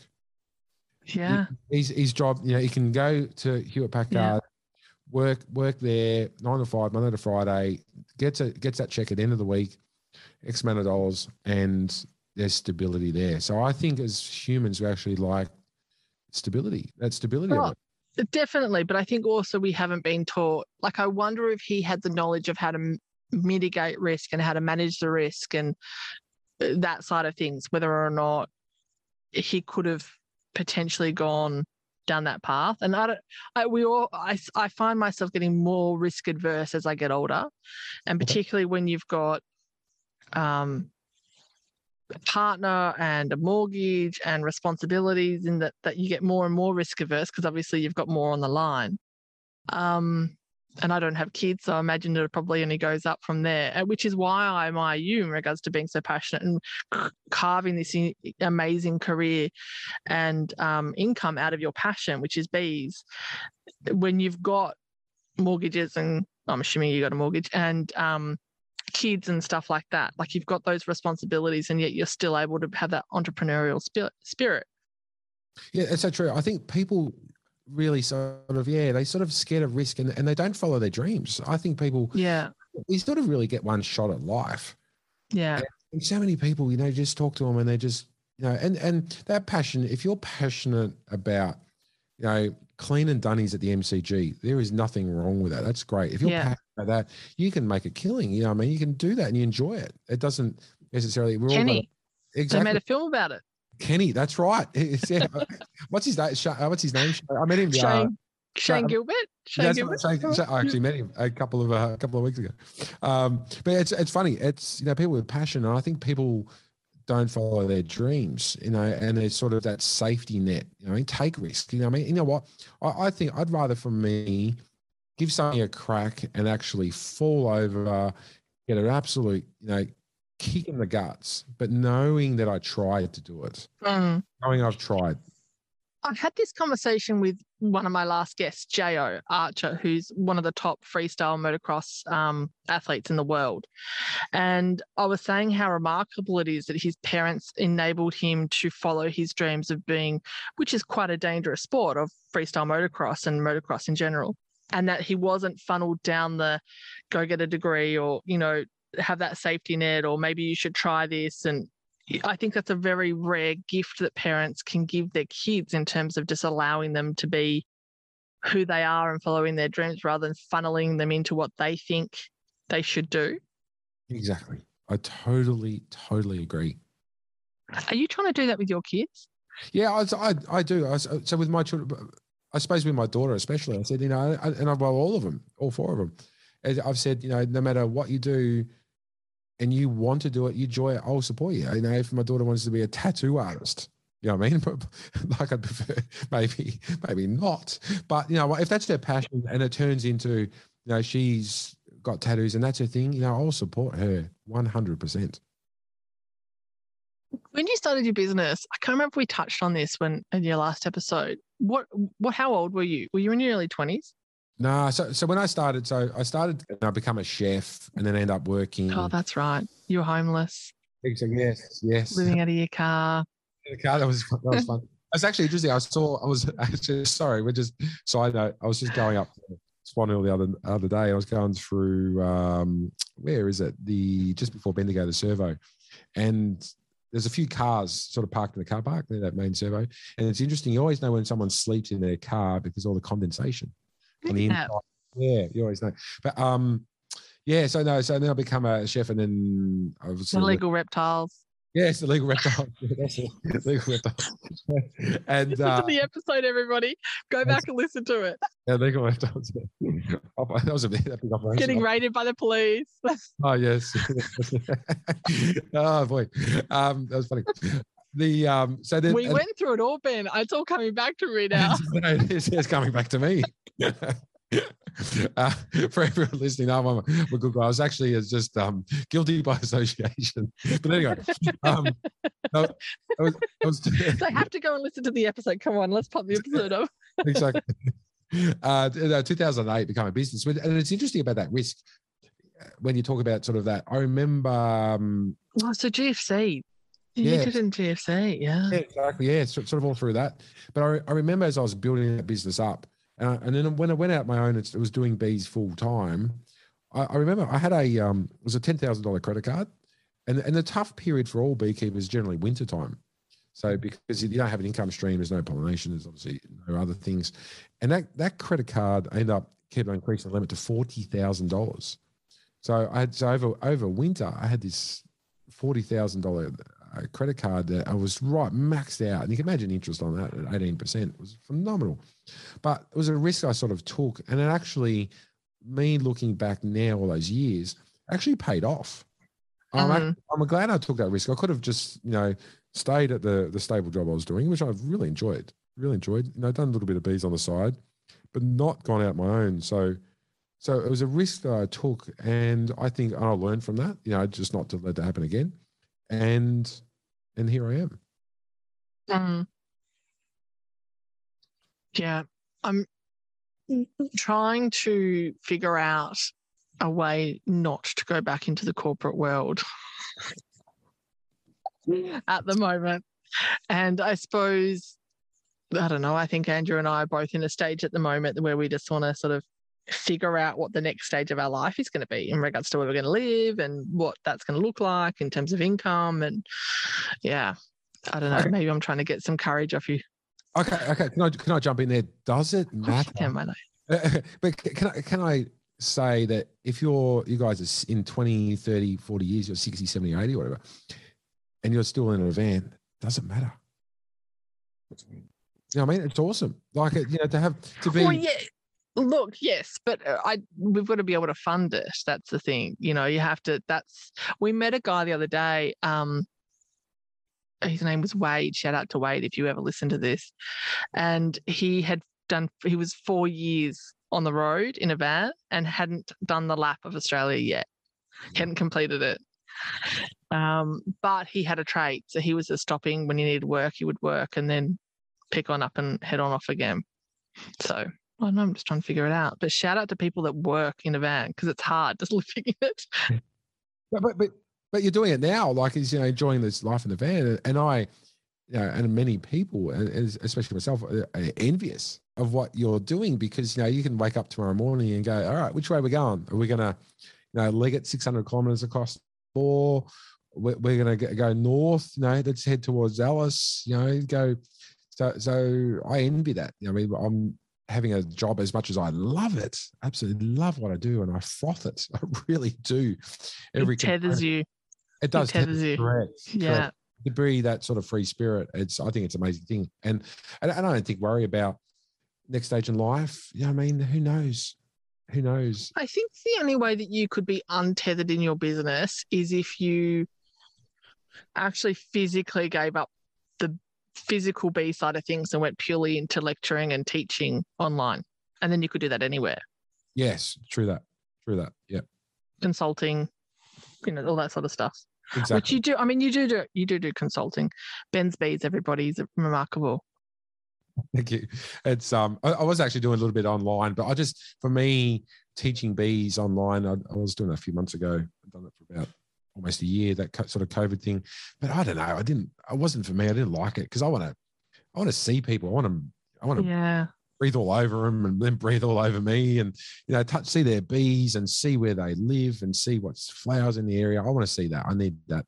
Yeah. His, his job, you know, he can go to Hewlett Packard, Yeah. work work there nine to five, Monday to Friday, gets a gets that check at the end of the week, X amount of dollars, and there's stability there. So I think as humans, we actually like stability. That stability Oh, of it. definitely. But I think also we haven't been taught. Like, I wonder if he had the knowledge of how to m- mitigate risk and how to manage the risk and uh, that side of things, whether or not he could have potentially gone down that path. And I don't, I, we all, I, I find myself getting more risk adverse as I get older. And particularly when you've got, um, a partner and a mortgage and responsibilities, in that that you get more and more risk averse because obviously you've got more on the line. Um, and I don't have kids, so I imagine it probably only goes up from there, uh, which is why I admire you in regards to being so passionate and c- carving this i- amazing career and um, income out of your passion, which is bees. When you've got mortgages, and I'm assuming you got a mortgage, and um, kids and stuff like that. Like, you've got those responsibilities, and yet you're still able to have that entrepreneurial spirit. spirit. Yeah, it's so true. I think people really sort of, yeah, they sort of scared of risk and, and they don't follow their dreams. I think people, Yeah, we sort of really get one shot at life. yeah, And so many people, you know, just talk to them and they just, you know, and, and that passion, if you're passionate about, you know, clean and dunnies at the M C G, there is nothing wrong with that. That's great. If you're yeah. passionate about that, you can make a killing. You know what I mean? You can do that and you enjoy it. It doesn't necessarily, we're all got Kenny, they exactly. made a film about it. Kenny, that's right. It's- yeah. What's his name? Sh- uh, What's his name? I met him. Uh, Shane, Shane Shane- Gilbert. Shane that's Gilbert. right. Shane- Shane- I actually met him a couple of uh, a couple of weeks ago. Um, but it's it's funny. It's you know people with passion. And I think people don't follow their dreams. You know, and there's sort of that safety net. You know, take risk. You know, what I mean, you know what? I, I think I'd rather for me give something a crack and actually fall over, get an absolute you know kick in the guts, but knowing that I tried to do it, Mm. knowing I've tried. I had this conversation with one of my last guests, J O Archer, who's one of the top freestyle motocross um, athletes in the world. And I was saying how remarkable it is that his parents enabled him to follow his dreams of being, which is quite a dangerous sport, of freestyle motocross and motocross in general. And that he wasn't funneled down the go get a degree or, you know, have that safety net, or maybe you should try this. And I think that's a very rare gift that parents can give their kids in terms of just allowing them to be who they are and following their dreams rather than funneling them into what they think they should do. Exactly. I totally, totally agree. Are you trying to do that with your kids? Yeah, I, I, I do. I, so with my children, I suppose with my daughter especially, I said, you know, and I, well, all of them, all four of them, I've said, you know, no matter what you do and you want to do it, you enjoy it, I'll support you. You know, if my daughter wants to be a tattoo artist, you know what I mean? Like I'd prefer, maybe, maybe not. But, you know, if that's their passion and it turns into you know, she's got tattoos and that's her thing, you know, I'll support her one hundred percent. When you started your business, I can't remember if we touched on this when in your last episode. What, what, how old were you? Were you in your early twenties? No, so so when I started, so I started, and I become a chef, and then end up working. Oh, that's right. You were homeless. So yes, yes. Living out of your car. The car, that was that was fun. It's actually interesting. I saw. I was actually sorry. We're just side note. I was just going up to Swan Hill the other other day. I was going through um, where is it? The just before Bendigo, the servo, and there's a few cars sort of parked in the car park near that main servo. And it's interesting. You always know when someone sleeps in their car because all the condensation on the inside. Yeah, you always know. But um, yeah. So no. So then I become a chef, and then I was illegal reptiles. Yes, illegal reptiles. That's it. Illegal reptiles. And listen uh, to the episode, everybody. Go back and listen to it. Yeah, illegal reptiles. That was a big operation. Getting raided by the police. Oh yes. Oh boy, um, that was funny. The um, so then we uh, went through it all, Ben. It's all coming back to me now. it's, it's coming back to me. Uh, for everyone listening, I'm a, I'm a good guy. I was actually it's just um, guilty by association. But anyway, um, I was, I was, they have to go and listen to the episode. Come on, let's pop the episode up. Exactly. Uh, two thousand eight become a business, and it's interesting about that risk when you talk about sort of that. I remember. Um, oh, so G F C. You yeah. did it in G F C, yeah. Yeah, exactly. Yeah, sort of all through that. But I, I remember as I was building that business up. Uh, and then when I went out my own, it was doing bees full time. I, I remember I had a um, it was a ten thousand dollar credit card, and and the tough period for all beekeepers is generally winter time. So because you don't have an income stream, there's no pollination, there's obviously no other things, and that that credit card ended up kept on increasing the limit to forty thousand dollars. So I had so over over winter I had this forty thousand dollar credit card that I was right maxed out, and you can imagine interest on that at eighteen percent. It was phenomenal. But it was a risk I sort of took, and it actually, me looking back now all those years, actually paid off. Mm. I'm, I'm glad I took that risk. I could have just, you know, stayed at the the stable job I was doing, which I've really enjoyed, really enjoyed. You know, done a little bit of bees on the side, but not gone out my own. So, so it was a risk that I took, and I think I learned from that. You know, just not to let that happen again, and and here I am. Mm. Yeah, I'm trying to figure out a way not to go back into the corporate world at the moment. And I suppose, I don't know, I think Andrew and I are both in a stage at the moment where we just want to sort of figure out what the next stage of our life is going to be in regards to where we're going to live and what that's going to look like in terms of income. And yeah, I don't know, okay. Maybe I'm trying to get some courage off you. Okay, okay. Can I can I jump in there? Does it matter? Can, I know. But can I can I say that if you're you guys are in twenty, thirty, forty years, you're sixty, seventy, eighty, whatever, and you're still in a van, doesn't matter. You know what I mean? It's awesome. Like, you know, to have to be. Well, yeah. Look, yes, but I we've got to be able to fund it. That's the thing. You know, you have to. That's. We met a guy the other day. Um, his name was Wade. Shout out to Wade if you ever listen to this. And he had done. He was four years on the road in a van and hadn't done the lap of Australia yet. He hadn't completed it. Um, but he had a trade, so he was just stopping when he needed work. He would work and then pick on up and head on off again. So I don't know, I'm just trying to figure it out. But shout out to people that work in a van because it's hard just living in it. But, but but but you're doing it now, like he's you know enjoying this life in the van, and I, you know, and many people, and especially myself, are envious of what you're doing because you know you can wake up tomorrow morning and go, all right, which way are we going? Are we gonna, you know, leg it six hundred kilometers across, or we're, we're gonna go north? You know, let's head towards Alice. You know, go. So so I envy that. You know, I mean, I'm having a job as much as I love it, absolutely love what I do, and I froth it. I really do. Every it tethers component. you. It does. It tethers you. Correct. Yeah. Correct. To breathe that sort of free spirit, it's. I think it's an amazing thing, and and I don't think worry about next stage in life. You know what I mean? Who knows? Who knows? I think the only way that you could be untethered in your business is if you actually physically gave up the physical bee side of things and went purely into lecturing and teaching online, and then you could do that anywhere. Yes, true that. True that. Yeah, consulting, you know, all that sort of stuff. exactly. Which you do. I mean, you do do you do do consulting. Ben's Bees, everybody is remarkable. Thank you. It's um, I, I was actually doing a little bit online, but I just, for me, teaching bees online, I, I was doing it a few months ago. I've done it for about almost a year, that co- sort of COVID thing. But I don't know. I didn't. It wasn't for me. I didn't like it because I want to. I want to see people. I want to. I want to Yeah. breathe all over them and then breathe all over me, and you know, touch, see their bees and see where they live and see what's flowers in the area. I want to see that. I need that.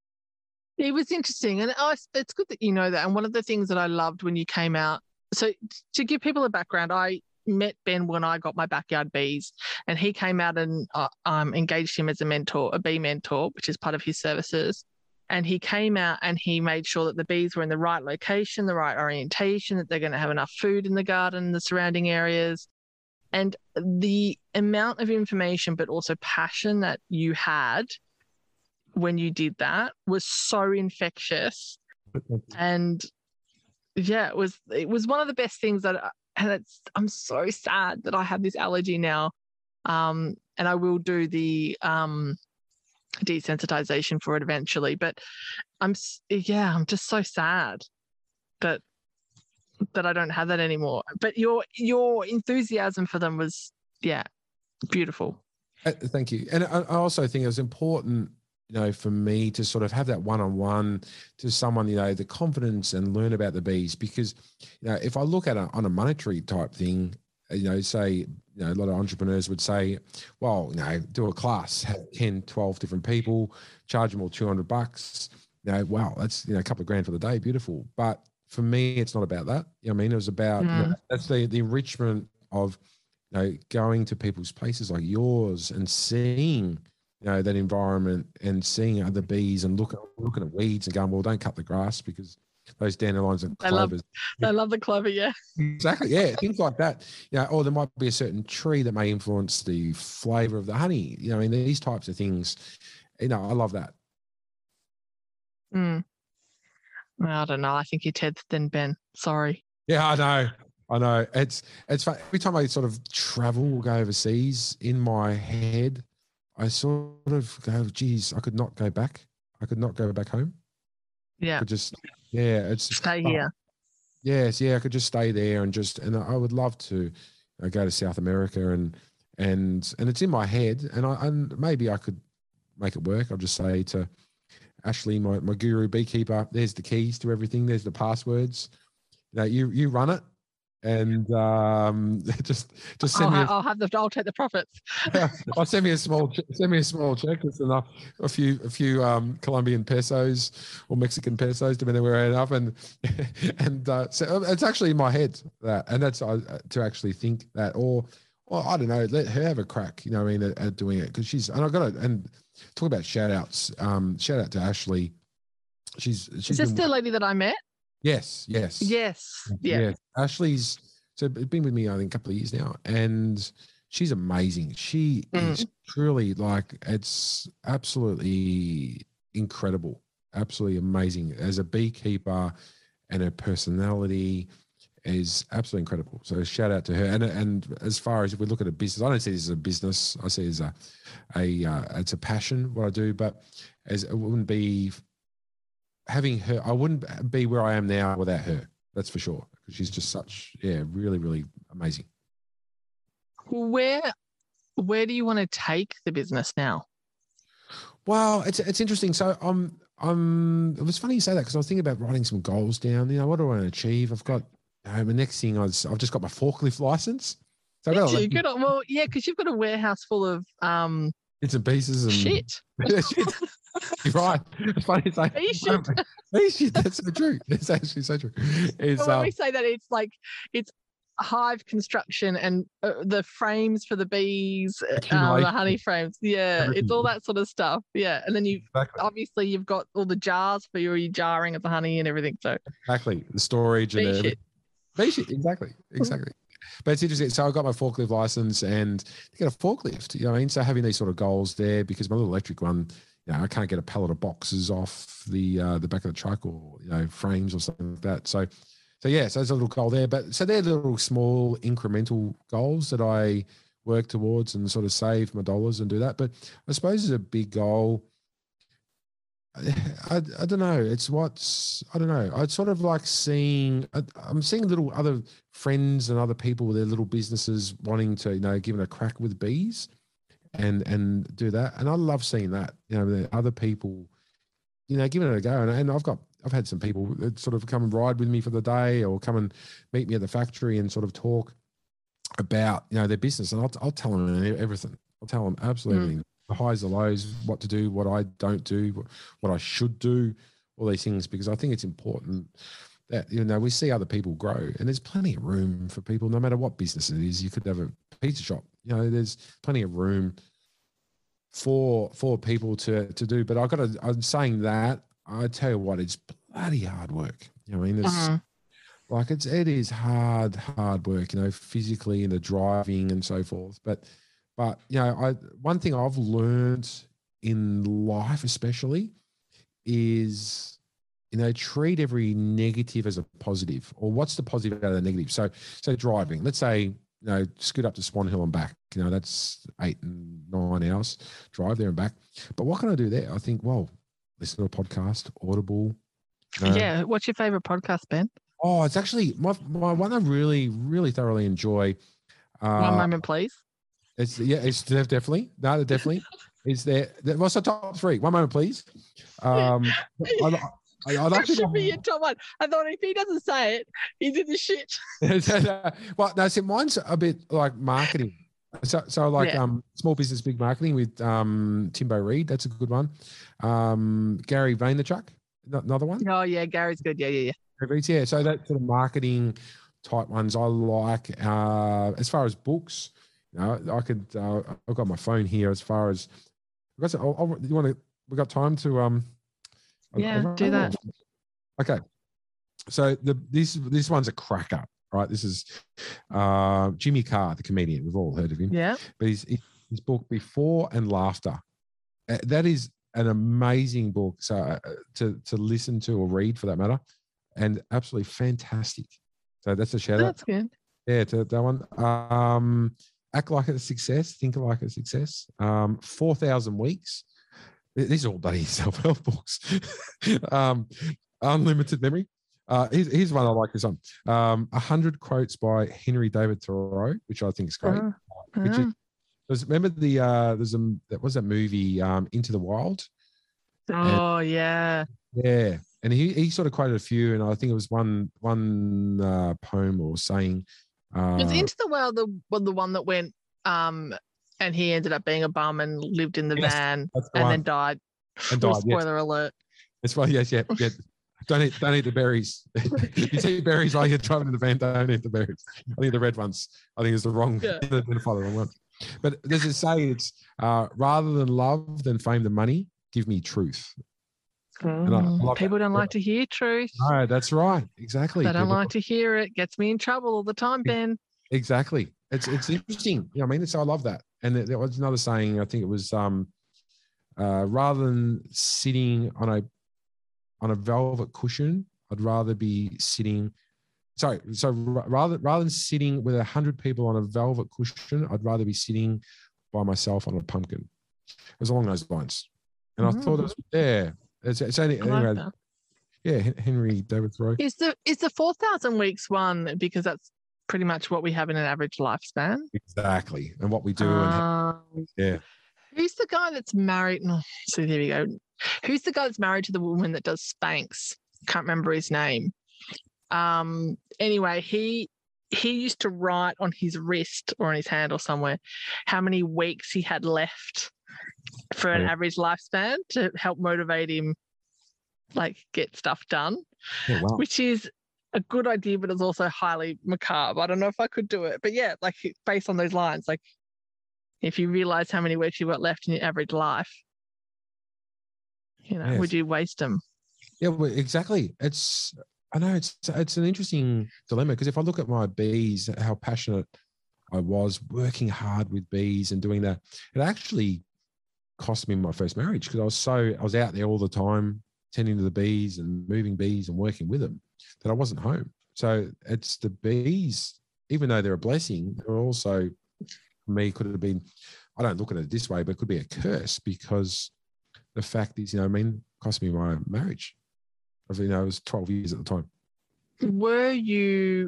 It was interesting. And I, it's good that you know that. And one of the things that I loved when you came out, so to give people a background, I met Ben when I got my backyard bees, and he came out and uh, um, engaged him as a mentor, a bee mentor, which is part of his services. And he came out and he made sure that the bees were in the right location, the right orientation, that they're going to have enough food in the garden, the surrounding areas. And the amount of information, but also passion that you had when you did that was so infectious. And yeah, it was it was one of the best things that, and it's I'm so sad that I have this allergy now. Um, and I will do the um desensitization for it eventually, but I'm yeah, I'm just so sad that that I don't have that anymore. But your your enthusiasm for them was, yeah, beautiful. Uh, Thank you. And I I also think it was important, you know, for me to sort of have that one-on-one to someone, you know, the confidence and learn about the bees, because, you know, if I look at it on a monetary type thing, you know, say, you know, a lot of entrepreneurs would say, well, you know, do a class, have ten, twelve different people, charge them all two hundred bucks. You know, wow, that's, you know, a couple of grand for the day. Beautiful. But for me, it's not about that. You know what I mean? It was about, Mm. you know, that's the, the enrichment of, you know, going to people's places like yours and seeing, you know, that environment and seeing other bees and look, looking at weeds and going, well, don't cut the grass because those dandelions and I love, clovers. I love the clover, yeah. Exactly. Yeah. Things like that. You know, or there might be a certain tree that may influence the flavor of the honey. You know, I mean, these types of things, you know, I love that. Mm. I don't know. I think you're Ted than Ben. Sorry. Yeah, I know. I know. It's, it's fun. Every time I sort of travel or go overseas, in my head, I sort of go, geez, I could not go back. I could not go back home. Yeah. I could just, yeah, it's Stay here. Yes, yeah, I could just stay there and just, and I would love to uh, go to South America and and and it's in my head, and I and maybe I could make it work. I'll just say to Ashley, my my guru beekeeper, there's the keys to everything. There's the passwords. You know, you you run it, and um, just just send I'll, me. ha- A, I'll have the. I'll take the profits. I'll send me a small send me a small check. It's enough, a few a few um, Colombian pesos or Mexican pesos, depending where I end up, and and uh, so it's actually in my head that, and that's uh, to actually think that, or or I don't know, let her have a crack. You know what I mean, at, at doing it, because she's, and I got to, and talk about shout outs. Um, shout out to Ashley. She's she's Is this been, the lady that I met? yes yes Yes. Yeah. yeah. Ashley's so it's been with me, I think, a couple of years now, and she's amazing. She Mm. is truly, like, it's absolutely incredible, absolutely amazing as a beekeeper, and her personality is absolutely incredible. So shout out to her. And and as far as if we look at a business, I don't see this as a business. I see it as a a uh, it's a passion what I do, but as it wouldn't be having her, I wouldn't be where I am now without her. That's for sure. Because she's just such, yeah, really, really amazing. Where Where do you want to take the business now? Well, it's it's interesting. So I'm I'm. It was funny you say that, because I was thinking about writing some goals down. You know, what do I want to achieve? I've got, you know, the next thing I was, I've just got my forklift license. So I've got Did a- you? Good on, well, yeah, because you've got a warehouse full of um bits and pieces and shit. shit. You're right. It's funny. It's like, Bee shit. Bee shit. That's so true. It's actually so true. Is So when um, we say that, it's like it's hive construction and uh, the frames for the bees, uh, um, the Accumulation. honey frames. Yeah, Everything. it's all that sort of stuff. Yeah, and then you exactly, obviously you've got all the jars for your jarring of the honey and everything. So exactly the storage and bee the, shit. Bee shit. Exactly. Exactly. But it's interesting. So I got my forklift license and to get a forklift, you know what I mean? So having these sort of goals there, because my little electric one, you know, I can't get a pallet of boxes off the uh, the back of the truck, or, you know, frames or something like that. So, so yeah, so there's a little goal there. But so they're little small incremental goals that I work towards and sort of save my dollars and do that. But I suppose it's a big goal. I, I don't know. It's what's, I don't know. I'd sort of like seeing, I, I'm seeing little other friends and other people with their little businesses wanting to, you know, give it a crack with bees and, and do that. And I love seeing that, you know, the other people, you know, giving it a go. And, and I've got, I've had some people that sort of come and ride with me for the day or come and meet me at the factory and sort of talk about, you know, their business. And I'll, I'll tell them everything. I'll tell them absolutely everything. Mm. The highs, the lows, what to do, what I don't do, what I should do, all these things, because I think it's important that, you know, we see other people grow and there's plenty of room for people, no matter what business it is. You could have a pizza shop, you know, there's plenty of room for, for people to, to do. But I've got to, I'm saying that, I tell you what, it's bloody hard work. You know what I mean? It's uh-huh. like, it's, it is hard, hard work, you know, physically and the driving and so forth. But, But, you know, I one thing I've learned in life especially is, you know, treat every negative as a positive, or what's the positive out of the negative? So, so driving, let's say, you know, scoot up to Swan Hill and back, you know, that's eight and nine hours drive there and back. But what can I do there? I think, well, listen to a podcast, Audible. You know. Yeah. What's your favorite podcast, Ben? Oh, it's actually my, my one I really, really thoroughly enjoy. Uh, one moment, please. It's yeah, it's definitely no, definitely. Is there? What's the top three? One moment, please. Um, I, I, I, that should be your top one. I thought if he doesn't say it, he's in the shit. Well, no, see, mine's a bit like marketing. So, so like yeah. um, small business, big marketing with um, Timbo Reid. That's a good one. Um, Gary Vaynerchuk, another one. Oh yeah, Gary's good. Yeah, yeah, yeah. Yeah, so that sort of marketing type ones I like. Uh, as far as books. No, I could. Uh, I've got my phone here. As far as, I've got, I'll, I'll, you want to? We've got time to. Um, yeah, I'll, do that. Okay, so the this this one's a cracker, right? This is uh, Jimmy Carr, the comedian. We've all heard of him. Yeah. But his his book Before and Laughter, uh, that is an amazing book. So uh, to to listen to or read for that matter, and absolutely fantastic. So that's a shout out. That's good. Yeah, to that one. Um. Act Like a Success, Think Like a Success, um, four thousand Weeks. These are all bloody self-help books. um, Unlimited Memory. Uh, here's, here's one I like this one. Um, one hundred Quotes by Henry David Thoreau, which I think is great. Uh-huh. Which is, there's, remember the, uh, there's a, that was that movie, um, Into the Wild? Oh, and, yeah. Yeah. And he, he sort of quoted a few, and I think it was one, one uh, poem or saying, Uh, was Into the Wild the the one that went um and he ended up being a bum and lived in the yes, van the and one. then died? And died. Spoiler yes. alert. That's right. Yes, yeah, yeah. Don't eat, don't eat the berries. You eat berries while you're driving in the van. Don't eat the berries. I think the red ones. I think it's the wrong. Yeah. Identify the wrong one. But there's a say. It's uh, rather than love, than fame, than money, give me truth. Mm, I, I people that. don't like to hear truth. No, that's right. Exactly. They don't people, like to hear it. Gets me in trouble all the time, Ben. Exactly. It's it's interesting. You know, I mean, it's I love that. And there was another saying. I think it was um, uh, rather than sitting on a on a velvet cushion, I'd rather be sitting. Sorry, so rather rather than sitting with a hundred people on a velvet cushion, I'd rather be sitting by myself on a pumpkin. It was along those lines, and mm. I thought it was yeah. It's, it's only, anyway, like yeah, Henry David Thoreau. Is the is the four thousand weeks one because that's pretty much what we have in an average lifespan? Exactly, and what we do. Um, and yeah. Who's the guy that's married? No, so there we go. Who's the guy that's married to the woman that does Spanx? Can't remember his name. Um. Anyway, he he used to write on his wrist or on his hand or somewhere how many weeks he had left for an average lifespan to help motivate him, like, get stuff done, oh, wow. which is a good idea, but it's also highly macabre. I don't know if I could do it, but yeah, like based on those lines, like if you realize how many weeks you've got left in your average life, you know, yes. would you waste them? Yeah, well, exactly. It's, I know it's, it's an interesting dilemma because if I look at my bees, how passionate I was working hard with bees and doing that, it actually cost me my first marriage because I was so I was out there all the time tending to the bees and moving bees and working with them that I wasn't home. So it's the bees, even though they're a blessing, they're also for me could have been, I don't look at it this way, but it could be a curse because the fact is, you know, I mean, cost me my marriage. Of, you know, it was twelve years at the time. Were you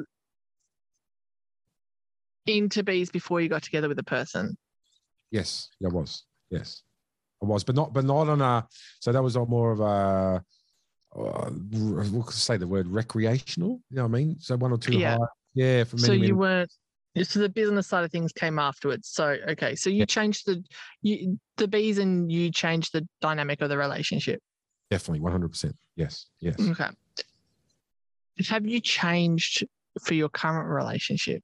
into bees before you got together with a person? Yes, I was. Yes, I was, but not, but not on a. So that was on more of a. Uh, we'll say the word recreational. You know what I mean? So one or two. Yeah. High, yeah. For many. So you many, weren't. So the business side of things came afterwards. So okay. So you yeah. changed the you the bees and you changed the dynamic of the relationship. Definitely, one hundred percent. Yes. Yes. Okay. Have you changed for your current relationship?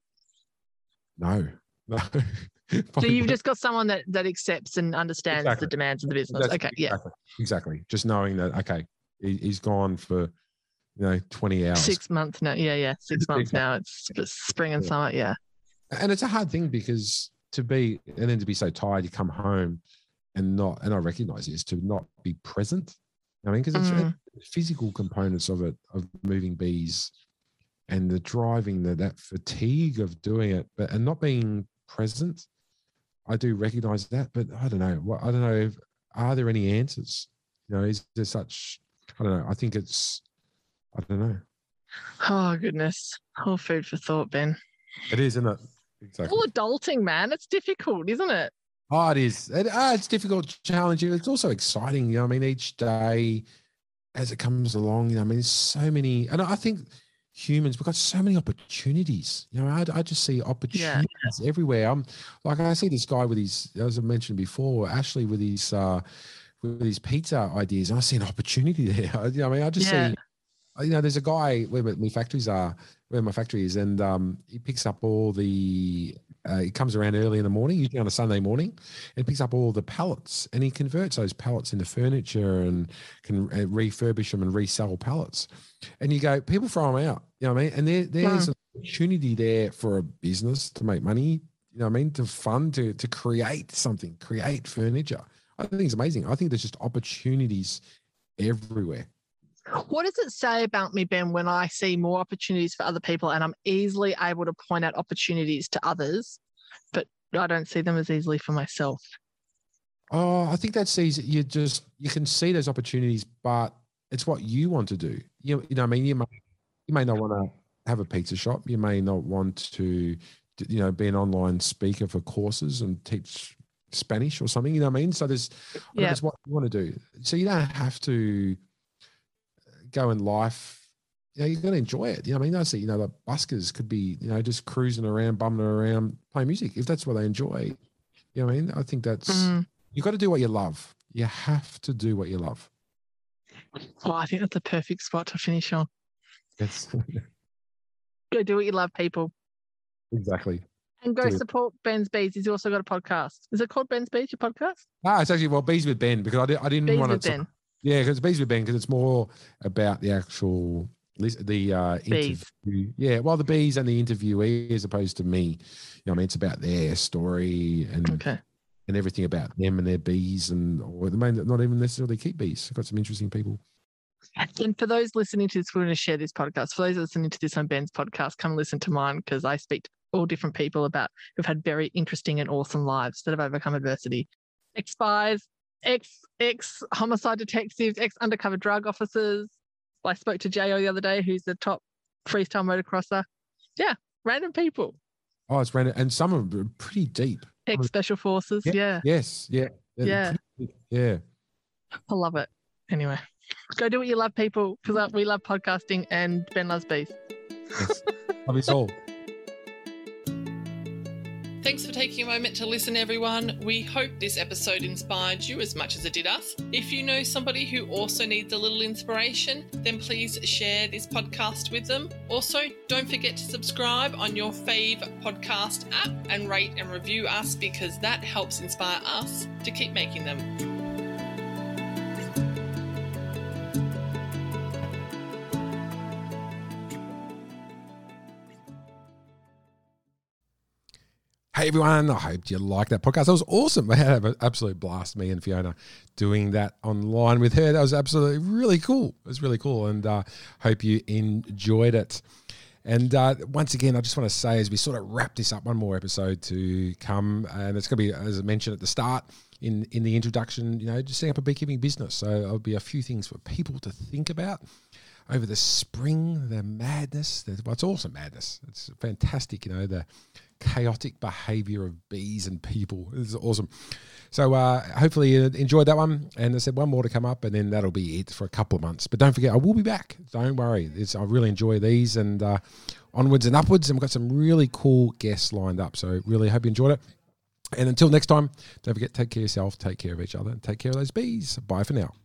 No. No. So you've just got someone that that accepts and understands exactly. the demands of the business. That's, okay, exactly, yeah, exactly. Just knowing that, okay, he, he's gone for, you know, twenty hours, six months now. Yeah, yeah, six months exactly. now. It's, it's spring and yeah. summer. Yeah, and it's a hard thing because to be and then to be so tired, you come home and not, and I recognise this, to not be present. I mean, because it's mm. physical components of it, of moving bees, and the driving, the that fatigue of doing it, but and not being present. I do recognise that, but I don't know. What I don't know. If, are there any answers? You know, is there such? I don't know. I think it's. I don't know. Oh goodness! All food for thought, Ben. It is, isn't it? Exactly. All adulting, man. It's difficult, isn't it? Oh, it is. It, uh, it's difficult, challenging. It's also exciting. You know, I mean, each day as it comes along. You know, I mean, there's so many, and I think humans, we've got so many opportunities. You know, I, I just see opportunities yeah. everywhere. I'm like, I see this guy with his, as I mentioned before, Ashley with his, uh, with his pizza ideas. And I see an opportunity there. You know, I mean, I just yeah. see, you know, there's a guy where my factories are, where my factory is, and um, he picks up all the, uh, he comes around early in the morning, usually on a Sunday morning, and picks up all the pallets, and he converts those pallets into furniture and can uh, refurbish them and resell pallets. And you go, people throw them out, you know what I mean? And there, there's yeah. an opportunity there for a business to make money, you know what I mean, to fund, to to create something, create furniture. I think it's amazing. I think there's just opportunities everywhere. What does it say about me, Ben, when I see more opportunities for other people and I'm easily able to point out opportunities to others, but I don't see them as easily for myself? Oh, I think that sees you just, you can see those opportunities, but it's what you want to do. You, you know what I mean? You may, you may not want to have a pizza shop. You may not want to, you know, be an online speaker for courses and teach Spanish or something, you know what I mean? So there's, yeah. that's what you want to do. So you don't have to go in life, you know, you're going to enjoy it. You know what I mean? I see, you know, the buskers could be, you know, just cruising around, bumming around, playing music. If that's what they enjoy, you know what I mean? I think that's, mm. you've got to do what you love. You have to do what you love. Oh, I think that's a perfect spot to finish on. Yes. Go do what you love, people. Exactly. And go support Ben's Bees. He's also got a podcast. Is it called Ben's Bees, your podcast? Ah, it's actually, well, Bees with Ben, because I, did, I didn't Bees want with to. Ben. Yeah, because Bees with Ben, because it's more about the actual, the uh, interview. Bees. Yeah, well, the bees and the interviewee as opposed to me. You know, I mean, it's about their story and okay. and everything about them and their bees, and or they may not even necessarily keep bees. I've got some interesting people. And for those listening to this, we're going to share this podcast. For those listening to this on Ben's podcast, come listen to mine, because I speak to all different people about who've had very interesting and awesome lives that have overcome adversity. Ex-spies, ex, ex-homicide detectives, ex-undercover drug officers. I spoke to J O the other day, who's the top freestyle motocrosser. Yeah, random people. Oh, it's random. And some of them are pretty deep. Ex-special forces, yeah. yeah. Yes, yeah. Yeah. Yeah. I love it. Anyway, go do what you love, people, because we love podcasting and Ben loves bees. Yes. Love us all. Thanks for taking a moment to listen, everyone. We hope this episode inspired you as much as it did us. If you know somebody who also needs a little inspiration, then please share this podcast with them. Also, don't forget to subscribe on your fave podcast app and rate and review us, because that helps inspire us to keep making them. Hey everyone, I hope you liked that podcast. That was awesome. I had an absolute blast, me and Fiona, doing that online with her. That was absolutely really cool. It was really cool, and uh, hope you enjoyed it. And uh, once again, I just want to say, as we sort of wrap this up, one more episode to come, and it's going to be, as I mentioned at the start, in, in the introduction, you know, just setting up a beekeeping business. So there'll be a few things for people to think about over the spring, the madness. The, well, it's awesome madness. It's fantastic, you know, the chaotic behavior of bees and people. It's awesome. So uh, hopefully you enjoyed that one. And I said one more to come up, and then that'll be it for a couple of months. But don't forget, I will be back. Don't worry. It's, I really enjoy these, and uh, onwards and upwards. And we've got some really cool guests lined up. So really hope you enjoyed it. And until next time, don't forget, take care of yourself, take care of each other, and take care of those bees. Bye for now.